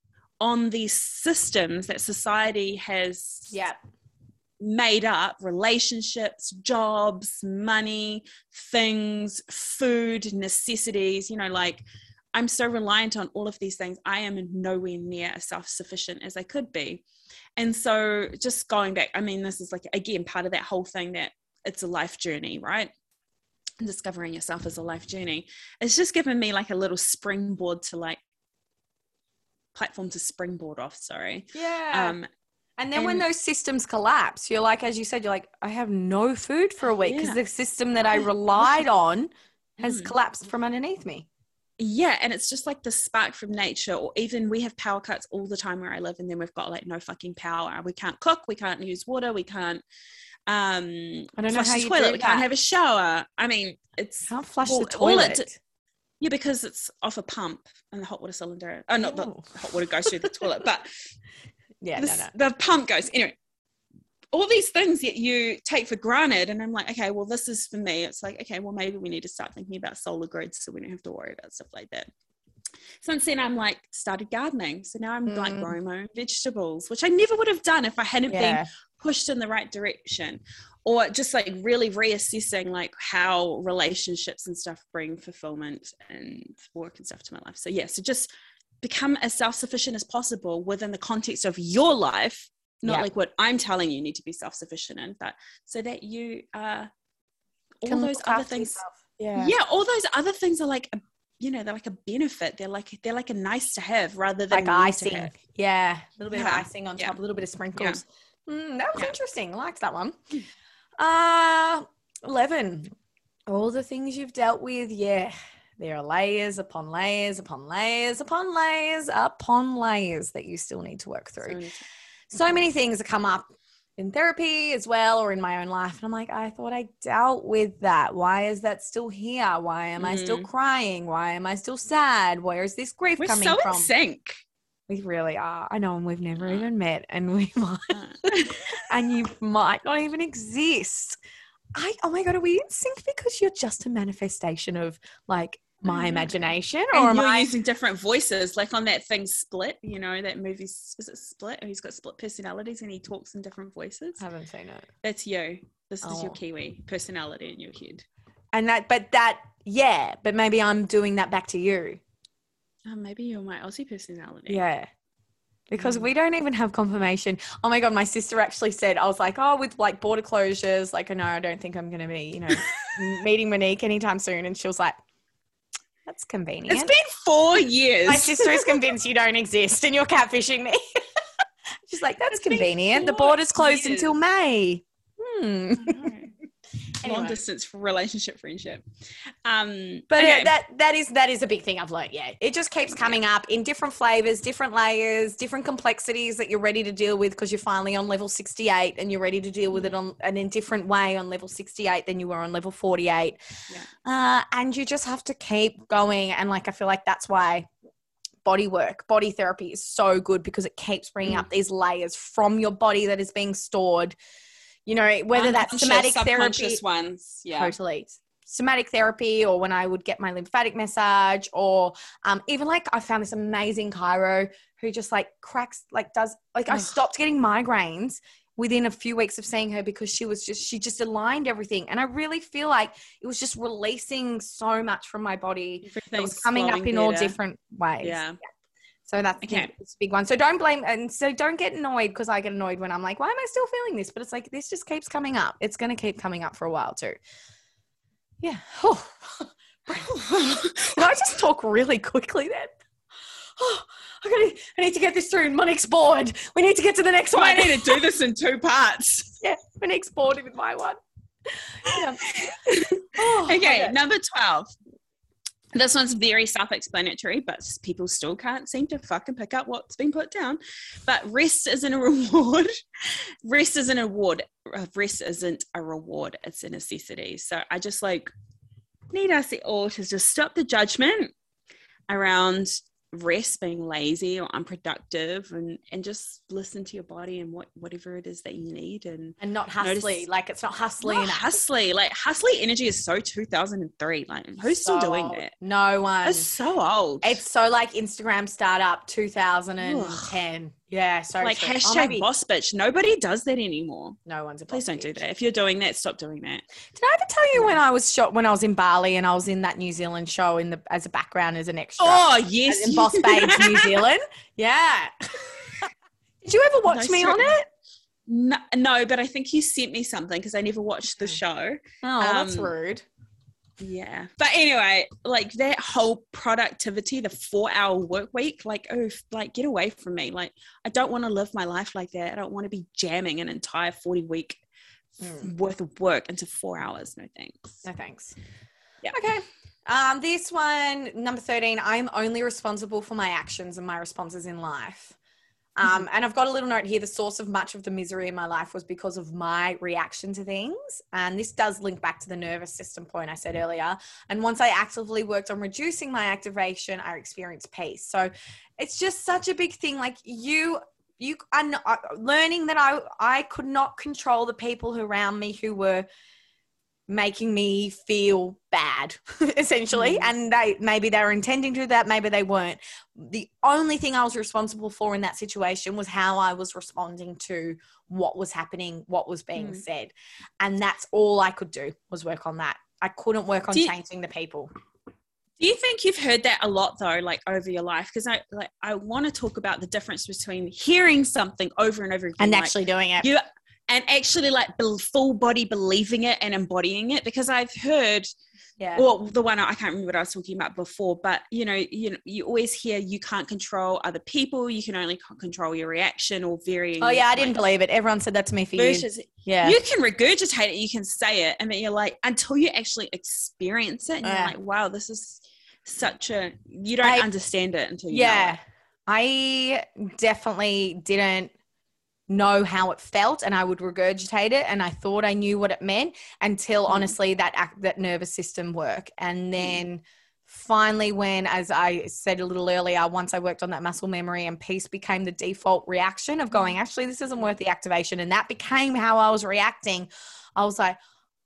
on these systems that society has yeah. made up, relationships, jobs, money, things, food, necessities, you know, like I'm so reliant on all of these things. I am nowhere near as self-sufficient as I could be. And so just going back, I mean, this is like, again, part of that whole thing that it's a life journey, right? And discovering yourself as a life journey. It's just given me like a little springboard to like, platform to springboard off, sorry. Yeah. Um, And then and, when those systems collapse, you're like, as you said, you're like, I have no food for a week because yeah. the system that I relied on has mm. collapsed from underneath me. Yeah. And it's just like the spark from nature, or even we have power cuts all the time where I live, and then we've got like no fucking power. We can't cook. We can't use water. We can't um, I don't know flush how the you toilet. do we that. can't have a shower. I mean, it's can't flush all, the toilet. It, yeah, because it's off a pump and the hot water cylinder. Oh, not oh. the hot water goes through the toilet, but yeah, the, no, no. the pump goes. Anyway, all these things that you take for granted. And I'm like, okay, well, this is for me. It's like, okay, well, maybe we need to start thinking about solar grids so we don't have to worry about stuff like that. Since then, I'm like started gardening. So now I'm mm. like growing my own vegetables, which I never would have done if I hadn't yeah. been pushed in the right direction. Or just like really reassessing like how relationships and stuff bring fulfillment and work and stuff to my life. So yeah, so just become as self-sufficient as possible within the context of your life, not yeah. like what I'm telling you, you need to be self-sufficient in, but so that you uh all Can those other things. Yeah. Yeah, all those other things are like a, you know, they're like a benefit. They're like they're like a nice to have rather than like icing. Yeah, a little bit yeah. of icing on yeah. top, a little bit of sprinkles. Yeah. Mm, that was yeah. interesting. I liked that one. Uh, eleven. All the things you've dealt with, yeah. There are layers upon layers upon layers upon layers upon layers that you still need to work through. So, so many things that come up in therapy as well, or in my own life. And I'm like, I thought I dealt with that. Why is that still here? Why am mm-hmm. I still crying? Why am I still sad? Where is this grief We're coming so from? In sync. We really are. I know, and we've never uh, even met, and we might, uh. and you might not even exist. I, oh my God, are we in sync because you're just a manifestation of like my imagination, or and am you're I using different voices, like on that thing Split, you know, that movie, is it Split? He's got split personalities and he talks in different voices. I haven't seen it. That's you. This oh. is your Kiwi personality in your head. And that, but that, yeah, but maybe I'm doing that back to you. Oh, maybe you're my Aussie personality. Yeah. Because we don't even have confirmation. Oh my God, my sister actually said, I was like, oh, with like border closures, like, I know, I don't think I'm going to be, you know, meeting Monique anytime soon. And she was like, that's convenient. It's been four years. My sister is convinced you don't exist and you're catfishing me. She's like, that's it's convenient. The border's closed years. until May. Hmm. Anyway. Long distance relationship friendship. Um, but okay. yeah, that that is that is a big thing I've learned. Yeah, it just keeps coming up in different flavors, different layers, different complexities that you're ready to deal with because you're finally on level sixty-eight and you're ready to deal with it on an in different way on level sixty-eight than you were on level forty-eight. Yeah. Uh, and you just have to keep going. And like I feel like that's why body work, body therapy is so good because it keeps bringing mm. up these layers from your body that is being stored. You know, whether that's somatic therapy, ones, yeah, totally somatic therapy, or when I would get my lymphatic massage, or um, even like I found this amazing chiro who just like cracks, like does like I stopped getting migraines within a few weeks of seeing her because she was just she just aligned everything, and I really feel like it was just releasing so much from my body. It was coming up in better. all different ways. Yeah. yeah. So that's okay. It's a big one. So don't blame, and so don't get annoyed because I get annoyed when I'm like, why am I still feeling this? But it's like, this just keeps coming up. It's going to keep coming up for a while too. Yeah. Oh. Can I just talk really quickly then? oh, I, gotta, I need to get this through. Monique's bored. We need to get to the next one. I need to do this in two parts. Yeah, Monique's bored with my one. Yeah. Oh, okay, okay, number twelve. This one's very self-explanatory, but people still can't seem to fucking pick up what's been put down. But rest isn't a reward. Rest isn't a reward. Rest isn't a reward. It's a necessity. So I just like need us all to just stop the judgment around rest being lazy or unproductive, and and just listen to your body and what whatever it is that you need, and and not hustly notice, like it's not hustly not enough. hustly like hustly energy is so two thousand three. Like who's so still doing old. that? No one. It's so old. It's so like Instagram startup two thousand ten. Ugh. Yeah, so like true. hashtag oh, maybe. boss bitch. Nobody does that anymore. No one's a boss Please don't bitch. do that. If you're doing that, stop doing that. Did I ever tell you when I was shot when I was in Bali and I was in that New Zealand show in the as a background as an extra? Oh yes, in Boss Babes New Zealand. Yeah. Did you ever watch no, me sorry. on it? No, no, but I think you sent me something because I never watched the show. Oh, um, that's rude. Yeah. But anyway, like that whole productivity, the four hour work week, like, oh, like get away from me. Like, I don't want to live my life like that. I don't want to be jamming an entire forty week mm. worth of work into four hours. No thanks. No thanks. Yeah. Okay. Um, this one, number thirteen, I'm only responsible for my actions and my responses in life. Um, mm-hmm. And I've got a little note here. The source of much of the misery in my life was because of my reaction to things. And this does link back to the nervous system point I said earlier. And once I actively worked on reducing my activation, I experienced peace. So it's just such a big thing. Like you, you are not, uh, learning that I, I could not control the people around me who were making me feel bad, essentially. Mm. And they maybe they were intending to do that, maybe they weren't. The only thing I was responsible for in that situation was how I was responding to what was happening, what was being mm. said. And that's all I could do was work on that. I couldn't work on you, changing the people. Do you think you've heard that a lot though, like over your life? Because I like I want to talk about the difference between hearing something over and over again and like, actually doing it. You, And actually like full body believing it and embodying it, because I've heard, yeah. Well, the one, I can't remember what I was talking about before, but you know, you know, you always hear you can't control other people. You can only control your reaction or varying. Oh yeah. I like, didn't believe it. Everyone said that to me for versus, years. Yeah. You can regurgitate it. You can say it. And then you're like, until you actually experience it and yeah. you're like, wow, this is such a, you don't I, understand it until you yeah, know it. I definitely didn't know how it felt, and I would regurgitate it, and I thought I knew what it meant until mm. honestly that that nervous system work. And then mm. finally, when, as I said a little earlier, once I worked on that muscle memory and peace became the default reaction of going, actually, this isn't worth the activation. And that became how I was reacting. I was like,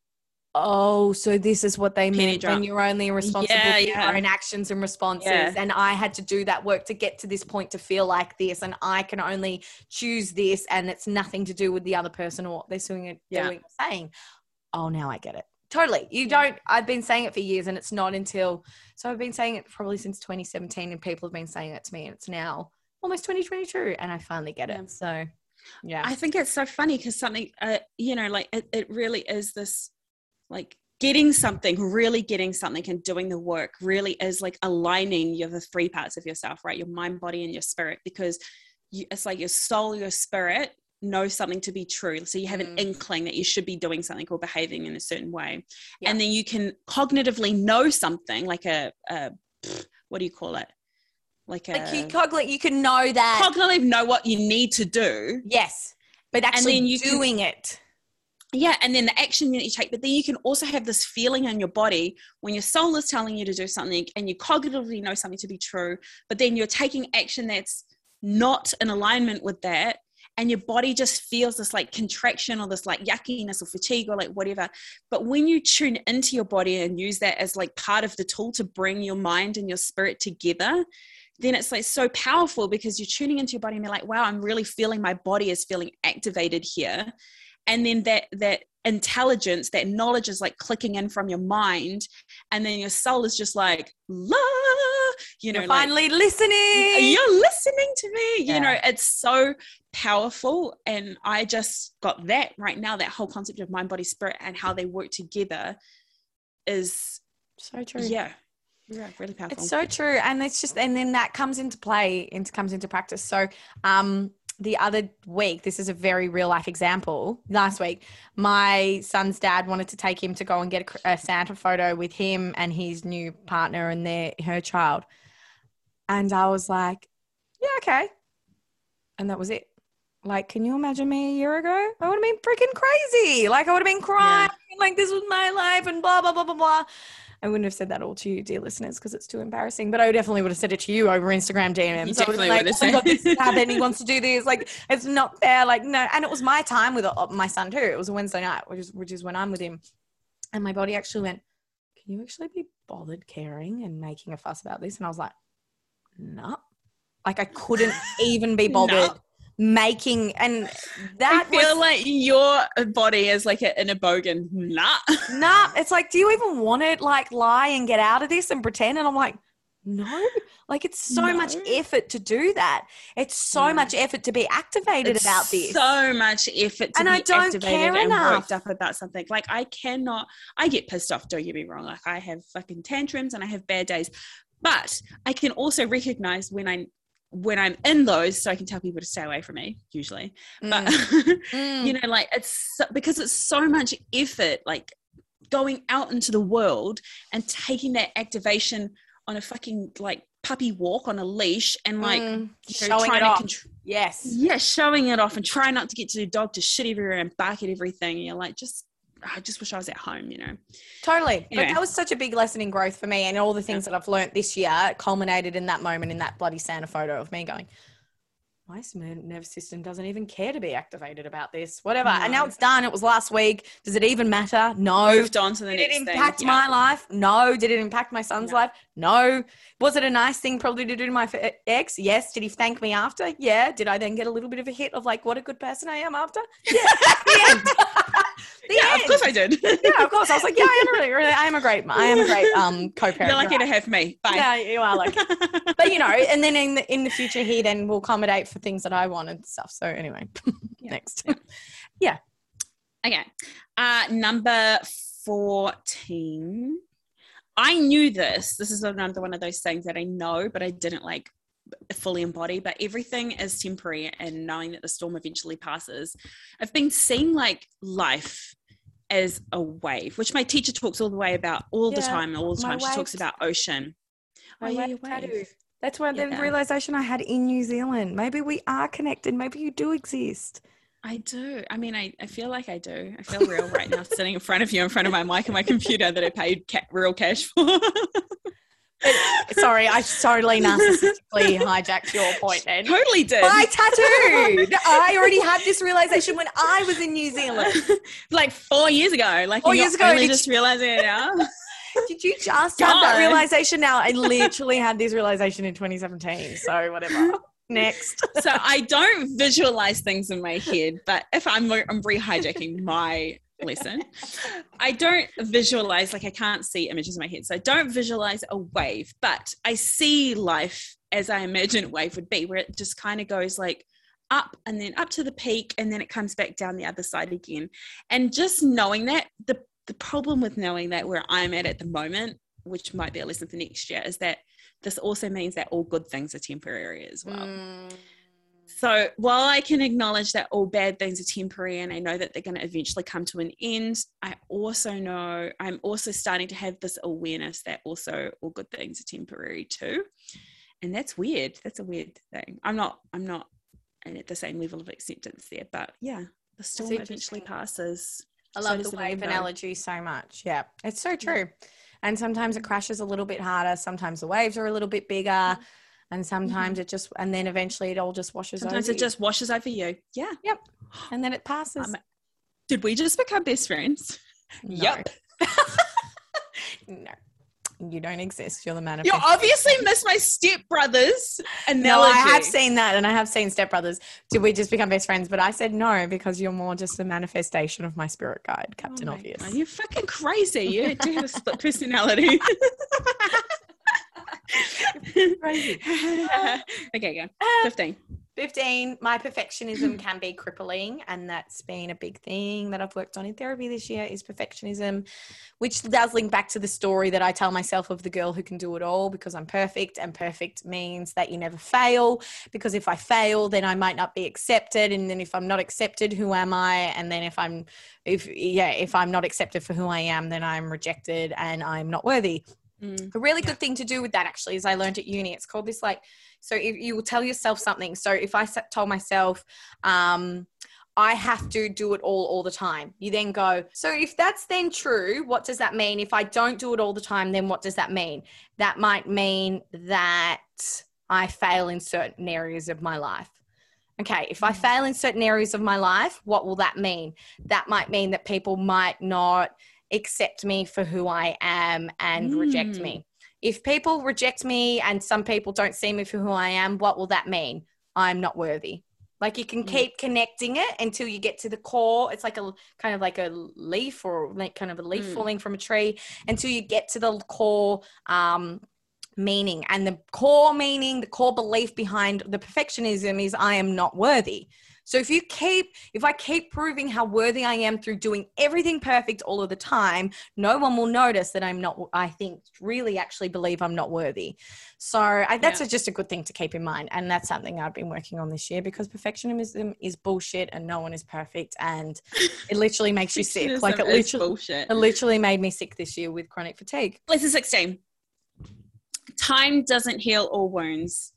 oh, so this is what they Penny meant drop. when you're only responsible yeah, for yeah. your own actions and responses. Yeah. And I had to do that work to get to this point to feel like this. And I can only choose this, and it's nothing to do with the other person or what they're doing, yeah. doing or saying. Oh, now I get it. Totally. You don't, I've been saying it for years, and it's not until, so I've been saying it probably since twenty seventeen, and people have been saying it to me, and it's now almost twenty twenty-two, and I finally get it. Yeah. So, yeah. I think it's so funny because something, uh, you know, like it, it really is this, like, getting something, really getting something and doing the work really is like aligning your the three parts of yourself, right? Your mind, body, and your spirit, because you, it's like your soul, your spirit knows something to be true. So you have mm. an inkling that you should be doing something or behaving in a certain way. Yeah. And then you can cognitively know something like a, a what do you call it? Like, like a, you, cogn- you can know that. Cognitive know what you need to do. Yes. But actually and then you doing can, it. Yeah, and then the action that you take, but then you can also have this feeling in your body when your soul is telling you to do something and you cognitively know something to be true, but then you're taking action that's not in alignment with that, and your body just feels this like contraction or this like yuckiness or fatigue or like whatever. But when you tune into your body and use that as like part of the tool to bring your mind and your spirit together, then it's like so powerful, because you're tuning into your body and you're like, wow, I'm really feeling my body is feeling activated here. And then that that intelligence, that knowledge is like clicking in from your mind, and then your soul is just like, la, you know, you're finally like, listening. You're listening to me. Yeah. You know, it's so powerful. And I just got that right now, that whole concept of mind, body, spirit, and how they work together is so true. Yeah. Yeah, really powerful. It's so true. And it's just, and then that comes into play, into comes into practice. So, um, the other week, this is a very real life example. Last week, my son's dad wanted to take him to go and get a, a Santa photo with him and his new partner and their her child. And I was like, yeah, okay. And that was it. Like, can you imagine me a year ago? I would have been freaking crazy. Like, I would have been crying. Yeah. Like, this was my life and blah, blah, blah, blah, blah. I wouldn't have said that all to you, dear listeners, because it's too embarrassing. But I definitely would have said it to you over Instagram D Ms. You definitely like, would have oh said this is happening. He wants to do this. Like, it's not fair. Like, no. And it was my time with uh, my son too. It was a Wednesday night, which is, which is when I'm with him. And my body actually went, can you actually be bothered caring and making a fuss about this? And I was like, no. Like, I couldn't even be bothered. No. Making and that I feel was, like your body is like a, in a bogan. Nah, nah. It's like, do you even want to like lie and get out of this and pretend? And I'm like, no. Like, it's so no. much effort to do that. It's so mm. much effort to be activated it's about this. So much effort to and be I don't activated care and enough. worked up about something. Like, I cannot. I get pissed off. Don't get me wrong. Like, I have fucking tantrums and I have bad days, but I can also recognize when I. when I'm in those, so I can tell people to stay away from me usually, mm. but mm. you know, like it's so, because it's so much effort, like going out into the world and taking that activation on a fucking like puppy walk on a leash and like mm. you know, showing it to off. Contr- yes. Yeah. Showing it off and try not to get to the dog to shit everywhere and bark at everything. And you're like, just, I just wish I was at home, you know? Totally. Anyway. But that was such a big lesson in growth for me, and all the things yeah. that I've learned this year culminated in that moment, in that bloody Santa photo of me going, my nervous system doesn't even care to be activated about this, whatever. No. And now it's done. It was last week. Does it even matter? No. Moved on to the Did next it impact thing. my yeah. life? No. Did it impact my son's no. life? No. Was it a nice thing probably to do to my ex? Yes. Did he thank me after? Yeah. Did I then get a little bit of a hit of like, what a good person I am after? Yeah. The end. The yeah, end. of course I did. Yeah, of course. I was like, yeah, I am really, really, I am a great, I am a great um co-parent. You're lucky to have me. Bye. Yeah, you are lucky. But you know, and then in the in the future, he then will accommodate for things that I want and stuff. So anyway, yeah. next. Yeah. Okay. Uh, number fourteen. I knew this. This is another one of those things that I know, but I didn't like fully embody. But everything is temporary, and knowing that the storm eventually passes. I've been seeing like life as a wave, which my teacher talks all the way about all yeah, the time, all the time. She talks about ocean. My oh, yeah, wave tattoo. That's why yeah. the realization I had in New Zealand. Maybe we are connected. Maybe you do exist. I do. I mean, I, I feel like I do. I feel real right now sitting in front of you, in front of my mic and my computer that I paid ca- real cash for. But, sorry, I totally narcissistically hijacked your point then. Totally did. My tattoo. I already had this realization when I was in New Zealand. Like four years ago. Like four you're years ago. only just realizing it now. Did you just God. have that realization now? I literally had this realization in twenty seventeen. So whatever. Next. So I don't visualize things in my head, but if I'm, I'm re-hijacking my lesson, I don't visualize, like I can't see images in my head. So I don't visualize a wave, but I see life as I imagine a wave would be, where it just kind of goes like up and then up to the peak and then it comes back down the other side again. And just knowing that, the, the problem with knowing that where I'm at at the moment, which might be a lesson for next year, is that this also means that all good things are temporary as well. Mm. So while I can acknowledge that all bad things are temporary and I know that they're going to eventually come to an end, I also know, I'm also starting to have this awareness that also all good things are temporary too. And that's weird. That's a weird thing. I'm not, I'm not at the same level of acceptance there, but yeah, the storm eventually passes. I love so the wave analogy so much. Yeah, it's so true. Yeah. And sometimes it crashes a little bit harder. Sometimes the waves are a little bit bigger. And sometimes mm-hmm. it just, and then eventually it all just washes sometimes over it you. just washes over you. Yeah. Yep. And then it passes. Um, did we just become best friends? No. Yep. No. You don't exist. You're the man of You obviously missed my stepbrothers analogy. No, I have seen that, and I have seen stepbrothers. Did we just become best friends? But I said no, because you're more just a manifestation of my spirit guide, Captain oh Obvious. God, you're fucking crazy. You do have a split personality. Crazy. Okay, go. fifteen. fifteen, my perfectionism can be crippling, and that's been a big thing that I've worked on in therapy this year is perfectionism, which does link back to the story that I tell myself of the girl who can do it all because I'm perfect, and perfect means that you never fail, because if I fail, then I might not be accepted, and then if I'm not accepted, who am I? And then if I'm if yeah, if I'm not accepted for who I am, then I'm rejected and I'm not worthy. Mm, a really yeah. good thing to do with that actually is I learned at uni. It's called this like, so if you will tell yourself something. So if I told myself, um, I have to do it all, all the time, you then go, so if that's then true, what does that mean? If I don't do it all the time, then what does that mean? That might mean that I fail in certain areas of my life. Okay, if I fail in certain areas of my life, what will that mean? That might mean that people might not accept me for who I am and mm. reject me. If people reject me and some people don't see me for who I am, what will that mean? I'm not worthy. Like you can mm. keep connecting it until you get to the core. It's like a kind of like a leaf or like kind of a leaf mm. falling from a tree until you get to the core um, meaning. And the core meaning, the core belief behind the perfectionism is I am not worthy. So if you keep, if I keep proving how worthy I am through doing everything perfect all of the time, no one will notice that I'm not, I think, really actually believe I'm not worthy. So I, that's yeah. a, just a good thing to keep in mind. And that's something I've been working on this year because perfectionism is bullshit and no one is perfect. And it literally makes you sick. Like it literally, bullshit. It literally made me sick this year with chronic fatigue. Lesson sixteen. Time doesn't heal all wounds.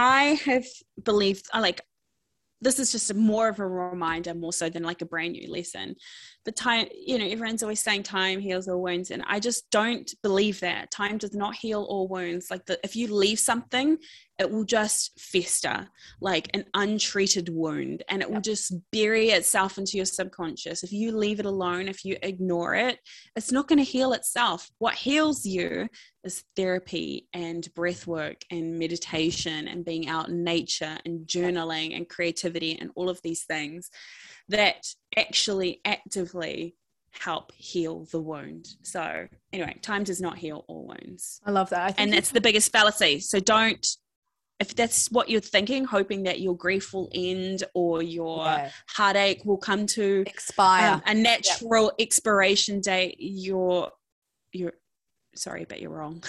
I have believed, I like, this is just a more of a reminder more so than like a brand new lesson. But time, you know, everyone's always saying time heals all wounds. And I just don't believe that. Time does not heal all wounds. Like the, if you leave something, it will just fester like an untreated wound and it will just bury itself into your subconscious. If you leave it alone, if you ignore it, it's not going to heal itself. What heals you is therapy and breath work and meditation and being out in nature and journaling and creativity and all of these things that actually actively help heal the wound. So anyway, time does not heal all wounds. I love that. I think and that's the biggest fallacy. So don't, if that's what you're thinking, hoping that your grief will end or your yeah. heartache will come to expire, um, a natural yep. expiration date, you're, you're sorry, but you're wrong.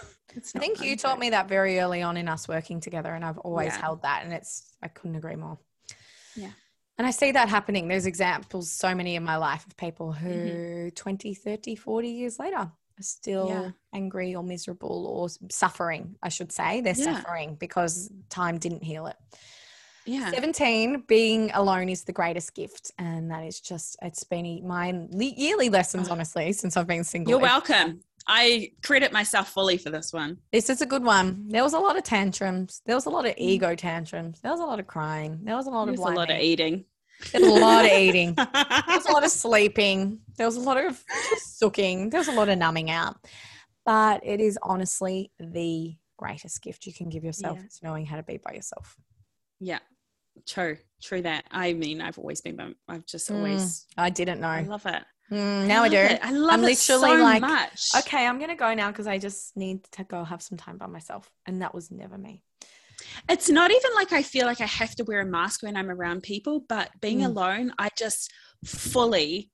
I think you taught me that very early on in us working together, and I've always yeah. held that, and it's, I couldn't agree more. Yeah. And I see that happening. There's examples, so many in my life of people who mm-hmm. twenty, thirty, forty years later are still yeah. angry or miserable or suffering, I should say. They're yeah. suffering because time didn't heal it. Yeah. seventeen, being alone is the greatest gift. And that is just, it's been my yearly lessons, honestly, since I've been single. You're welcome. I credit myself fully for this one. This is a good one. There was a lot of tantrums. There was a lot of ego tantrums. There was a lot of crying. There was a lot There's of blaming. a lot of eating. There was a lot of eating. There was a lot of sleeping. There was a lot of sooking. There was a lot of numbing out. But it is honestly the greatest gift you can give yourself. Yeah. It's knowing how to be by yourself. Yeah. True. True that. I mean, I've always been, by, I've just always. Mm, I didn't know. I love it. Mm, now I, I do. It. I love I'm it literally so like, much. Okay, I'm going to go now because I just need to go have some time by myself. And that was never me. It's not even like I feel like I have to wear a mask when I'm around people, but being mm. alone, I just fully,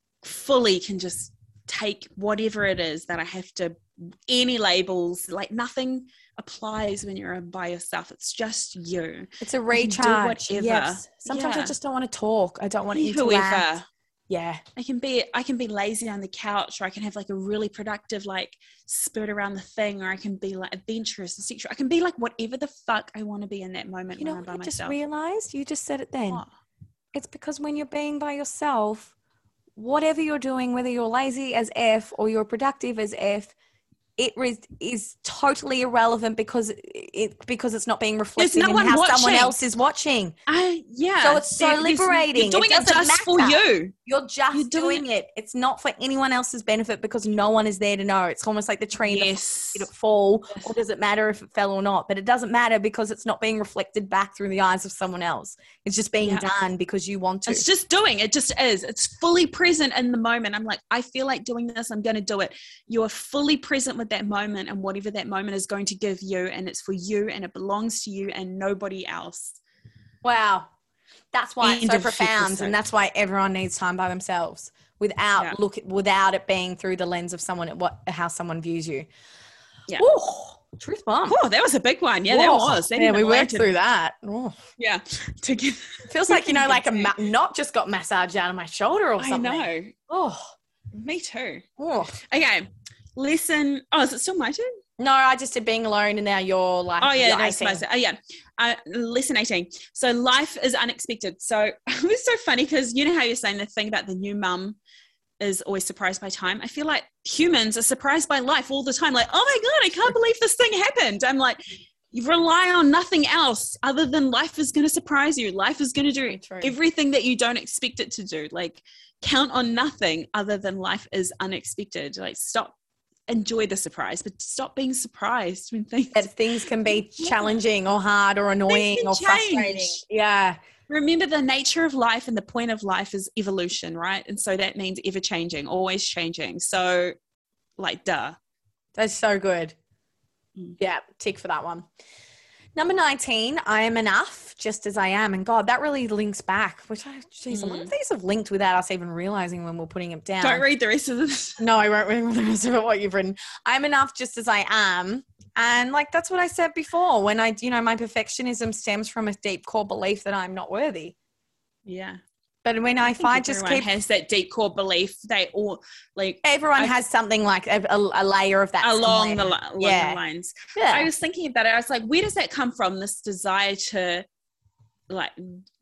fully can just take whatever it is that I have to, any labels, like nothing applies when you're by yourself. It's just you. It's a recharge. Yes. Sometimes yeah. I just don't want to talk. I don't want to interact. Whoever. Yeah. I can be, I can be lazy on the couch, or I can have like a really productive, like spirit around the thing, or I can be like adventurous and sexual. I can be like whatever the fuck I want to be in that moment. You know when I'm by what I myself. just realized? You just said it then. What? It's because when you're being by yourself, whatever you're doing, whether you're lazy as F or you're productive as F, it is, is totally irrelevant because it because it's not being reflected no in one how watching. someone else is watching. I yeah. So it's so there, liberating. You're doing it, it just matter. for you. You're just you're doing, doing it. it. It's not for anyone else's benefit because no one is there to know. It's almost like the tree yes. that did it fall, yes. or does it matter if it fell or not? But it doesn't matter because it's not being reflected back through the eyes of someone else. It's just being yeah. done because you want to. It's just doing. It just is. It's fully present in the moment. I'm like, I feel like doing this. I'm going to do it. You are fully present with at that moment and whatever that moment is going to give you, and it's for you and it belongs to you and nobody else. Wow. That's why End it's so of profound, episode. and that's why everyone needs time by themselves without Yeah. look without it being through the lens of someone what how someone views you. Yeah. Ooh, truth bomb. Oh, that was a big one. Yeah, that Whoa. was. That Yeah, even we worked landed. through that. Oh. Yeah. Together. Feels like, you know, like a ma- knot just got massaged out of my shoulder or I something. know. Oh. Me too. Oh. Okay. Listen. Oh, is it still my turn? No, I just did being alone, and now you're like, Oh, yeah. you're No, it's eighteen. my turn. Oh, yeah. Uh, lesson eighteen. So life is unexpected. So it was so funny because you know how you're saying the thing about the new mum is always surprised by time. I feel like humans are surprised by life all the time. Like, oh my God, I can't believe this thing happened. I'm like, you rely on nothing else other than life is going to surprise you. Life is going to do True. everything that you don't expect it to do. Like, count on nothing other than life is unexpected. Like, stop, enjoy the surprise, but stop being surprised when things. That things can be challenging or hard or annoying can or frustrating. change. Yeah. Remember, the nature of life and the point of life is evolution, right? And so that means ever changing, always changing. So, like, duh. That's so good. Mm. Yeah, tick for that one. Number nineteen, I am enough just as I am. And God, that really links back, which I, geez, a lot of Mm. these have linked without us even realizing when we're putting them down. Don't read the rest of this. No, I won't read the rest of what you've written. I'm enough just as I am. And like, that's what I said before when I, you know, my perfectionism stems from a deep core belief that I'm not worthy. Yeah. But when I, if I just Everyone keep, has that deep core belief, they all like everyone I- has something like a, a, a layer of that along the, somewhere. li- along Yeah. the lines. Yeah. I was thinking about it. I was like, where does that come from? This desire to like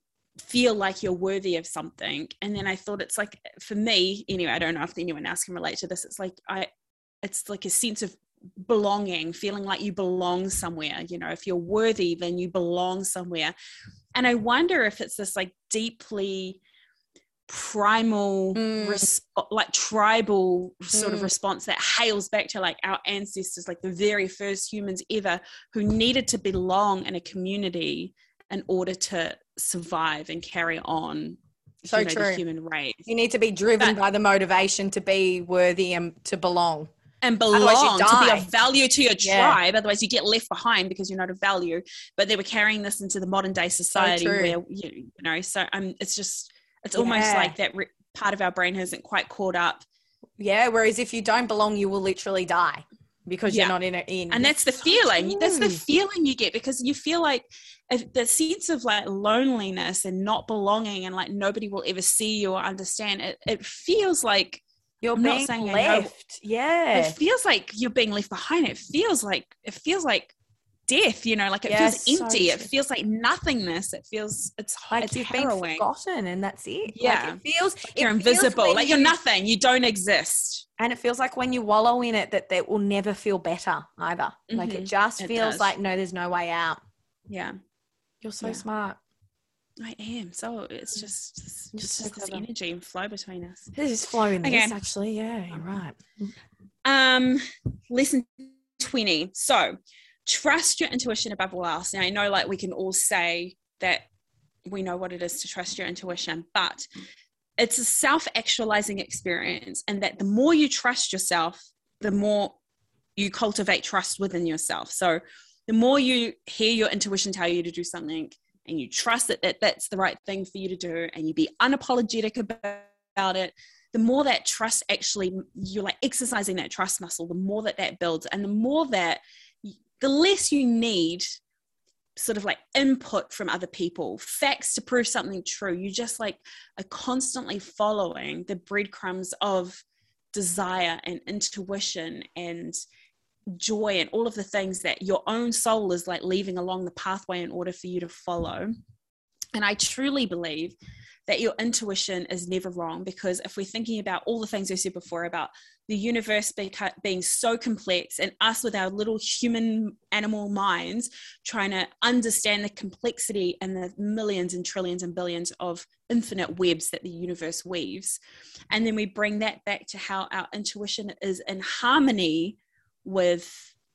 feel like you're worthy of something. And then I thought it's like, for me, anyway, I don't know if anyone else can relate to this. It's like, I, it's like a sense of belonging, feeling like you belong somewhere. You know, if you're worthy, then you belong somewhere. And I wonder if it's this like deeply primal Mm. resp- like tribal sort of Mm. response that hails back to like our ancestors, like the very first humans ever, who needed to belong in a community in order to survive and carry on So you know, true. the human race You need to be driven But- by the motivation to be worthy and to belong. and Otherwise you belong to be die. of value to your Yeah. tribe. Otherwise you get left behind because you're not of value. But they were carrying this into the modern day society true. where you, you know so um it's just it's almost Yeah. like that re- part of our brain hasn't quite caught up. Yeah. Whereas if you don't belong, you will literally die because Yeah. you're not in it. In. And that's the feeling that's the true. feeling you get, because you feel like if the sense of like loneliness and not belonging and like nobody will ever see you or understand it. It feels like You're I'm not being saying I know- left. Yeah. it feels like you're being left behind. It feels like it feels like death, you know, like it Yes, feels so empty. It true. feels like nothingness. It feels it's Like it's you've harrowing. been forgotten and that's it. Yeah. Like it feels You're it feels invisible. when Like you're you- nothing. You don't exist. And it feels like when you wallow in it that that will never feel better either. Like it Mhm. just It feels does. like no, there's no way out. Yeah, You're so Yeah. smart. I am. So it's just it's You're just so this clever. energy and flow between us. This is flowing this Okay. actually. Yeah, you're right. Um, lesson twenty. So trust your intuition above all else. Now I know like we can all say that we know what it is to trust your intuition, but it's a self-actualizing experience, and that the more you trust yourself, the more you cultivate trust within yourself. So the more you hear your intuition tell you to do something and you trust that, that that's the right thing for you to do, and you be unapologetic about it, the more that trust actually, you're like exercising that trust muscle, the more that that builds, and the more that, the less you need sort of like input from other people, facts to prove something true. You just like are constantly following the breadcrumbs of desire and intuition and joy and all of the things that your own soul is like leaving along the pathway in order for you to follow. And I truly believe that your intuition is never wrong, because if we're thinking about all the things we said before about the universe beca- being so complex, and us with our little human animal minds trying to understand the complexity and the millions and trillions and billions of infinite webs that the universe weaves, and then we bring that back to how our intuition is in harmony with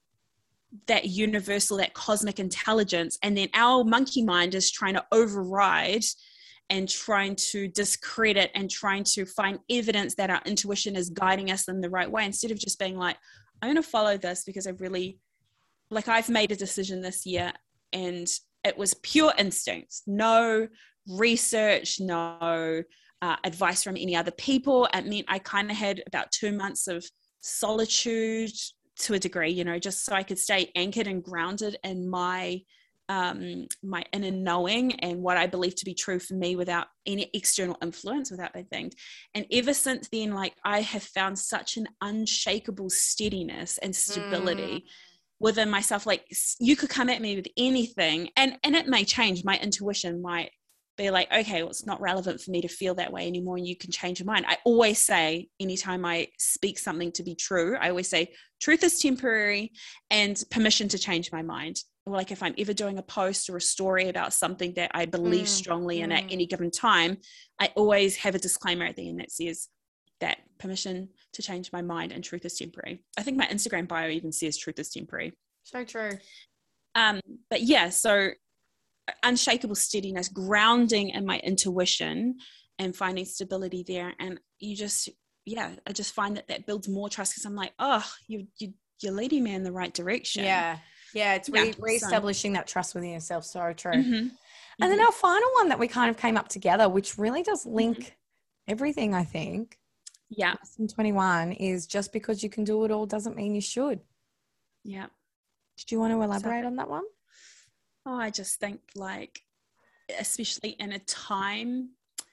that universal, that cosmic intelligence, and then our monkey mind is trying to override and trying to discredit and trying to find evidence that our intuition is guiding us in the right way, instead of just being like, I'm going to follow this because I really, like I've made a decision this year and it was pure instinct, no research, no uh, advice from any other people. It meant I kind of had about two months of solitude to a degree, you know, just so I could stay anchored and grounded in my um, my inner knowing and what I believe to be true for me without any external influence, without that thing. And ever since then, like I have found such an unshakable steadiness and stability mm. within myself. Like you could come at me with anything and, and it may change. My intuition might be like, okay, well, it's not relevant for me to feel that way anymore. And you can change your mind. I always say, anytime I speak something to be true, I always say truth is temporary and permission to change my mind. Like if I'm ever doing a post or a story about something that I believe mm, strongly mm. in at any given time, I always have a disclaimer at the end that says that permission to change my mind and truth is temporary. I think my Instagram bio even says truth is temporary. So true. Um, but yeah, so unshakable steadiness, grounding in my intuition and finding stability there. And you just, yeah, I just find that that builds more trust because I'm like, oh, you, you, you're leading me in the right direction. Yeah. Yeah, it's re- yeah, re-establishing so. that trust within yourself. So true. Mm-hmm. And mm-hmm. then our final one that we kind of came up together, which really does link mm-hmm. everything, I think. Yeah. Lesson twenty-one is just because you can do it all doesn't mean you should. Yeah. Did you want to elaborate so, on that one? Oh, I just think like, especially in a time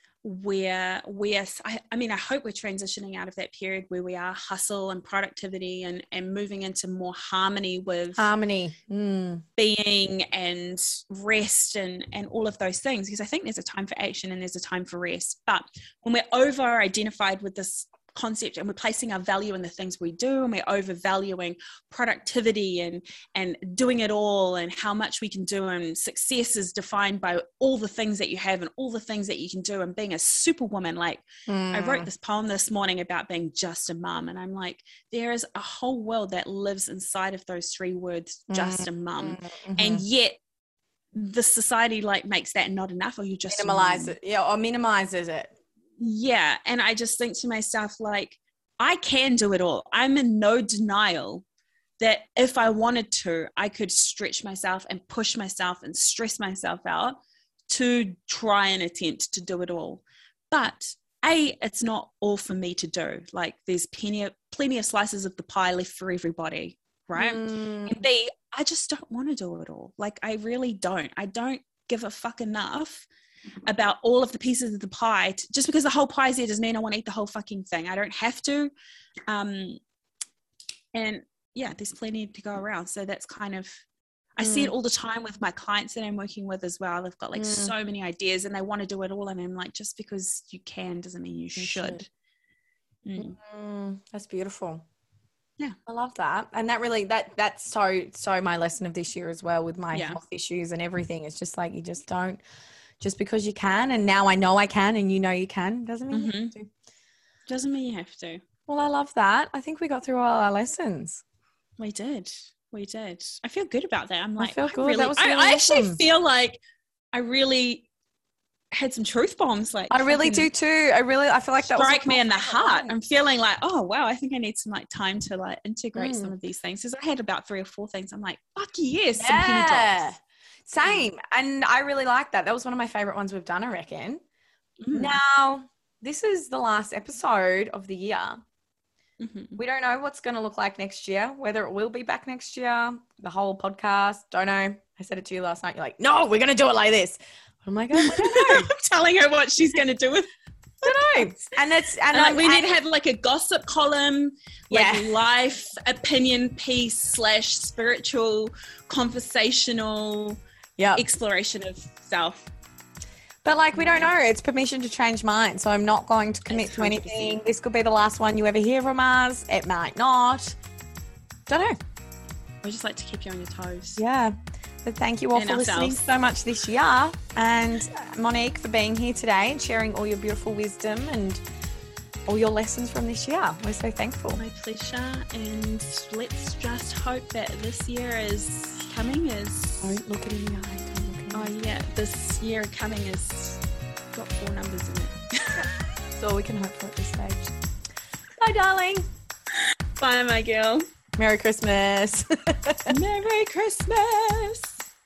where we're, I, I mean, I hope we're transitioning out of that period where we are hustle and productivity and, and moving into more harmony with harmony, mm. being and rest and, and all of those things. Because I think there's a time for action and there's a time for rest. But when we're over identified with this concept and we're placing our value in the things we do and we're overvaluing productivity and and doing it all and how much we can do, and success is defined by all the things that you have and all the things that you can do and being a superwoman. Like mm. I wrote this poem this morning about being just a mum, and I'm like, there is a whole world that lives inside of those three words, just a mum. Mm-hmm. And yet the society like makes that not enough, or you just minimize it, yeah, or minimizes it. Yeah. And I just think to myself, like, I can do it all. I'm in no denial that if I wanted to, I could stretch myself and push myself and stress myself out to try and attempt to do it all. But A, it's not all for me to do. Like there's plenty of, plenty of slices of the pie left for everybody, right? Mm. And B, I just don't want to do it all. Like I really don't. I don't give a fuck enough about all of the pieces of the pie. Just because the whole pie is there doesn't mean I want to eat the whole fucking thing. I don't have to. Um, and yeah, there's plenty to go around. So that's kind of, I mm. see it all the time with my clients that I'm working with as well. They've got like mm. so many ideas and they want to do it all. And I'm like, just because you can doesn't mean you, you should. should. Mm. Mm, that's beautiful. Yeah. I love that. And that really, that that's so, so my lesson of this year as well with my yeah. health issues and everything. It's just like, you just don't, just because you can, and now I know I can, and you know you can, doesn't mean mm-hmm. you have to. Doesn't mean you have to. Well, I love that. I think we got through all our lessons. We did. We did. I feel good about that. I'm like, I feel I good. Really, that was really I, I actually awesome. feel like I really had some truth bombs. Like I really do too. I really, I feel like that strike was me in the heart. I'm feeling like, oh wow, I think I need some like time to like integrate mm. some of these things. Because I had about three or four things. I'm like, fuck yes, yeah. some penny drops. Same. And I really like that. That was one of my favorite ones we've done, I reckon. Mm. Now, this is the last episode of the year. Mm-hmm. We don't know what's going to look like next year, whether it will be back next year, the whole podcast. Don't know. I said it to you last night. You're like, no, we're going to do it like this. I'm like, oh, I don't know. I'm telling her what she's going to do with I don't know. And it's and, and like, um, we and, need to have like a gossip column, like yeah. life opinion piece slash spiritual conversational yep. exploration of self. But like, we don't know. It's permission to change minds. So I'm not going to commit to anything. This could be the last one you ever hear from us. It might not. Don't know. I just like to keep you on your toes. Yeah. But thank you all and for ourselves. listening so much this year. And Monique for being here today and sharing all your beautiful wisdom and all your lessons from this year. We're so thankful. My pleasure. And let's just hope that this year is coming is... Don't look it in the eye. Don't look it in the eye. Oh, yeah. This year coming has got four numbers in it. That's all we can hope for at this stage. Bye, darling. Bye, my girl. Merry Christmas. Merry Christmas.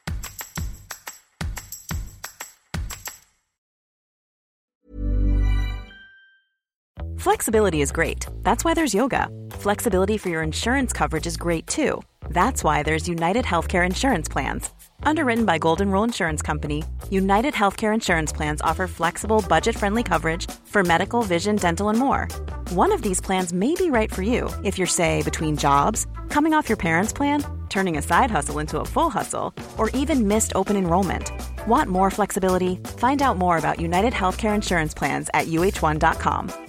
Flexibility is great. That's why there's yoga. Flexibility for your insurance coverage is great too. That's why there's United Healthcare Insurance Plans. Underwritten by Golden Rule Insurance Company, United Healthcare Insurance Plans offer flexible, budget-friendly coverage for medical, vision, dental, and more. One of these plans may be right for you if you're, say, between jobs, coming off your parents' plan, turning a side hustle into a full hustle, or even missed open enrollment. Want more flexibility? Find out more about United Healthcare Insurance Plans at U H one dot com.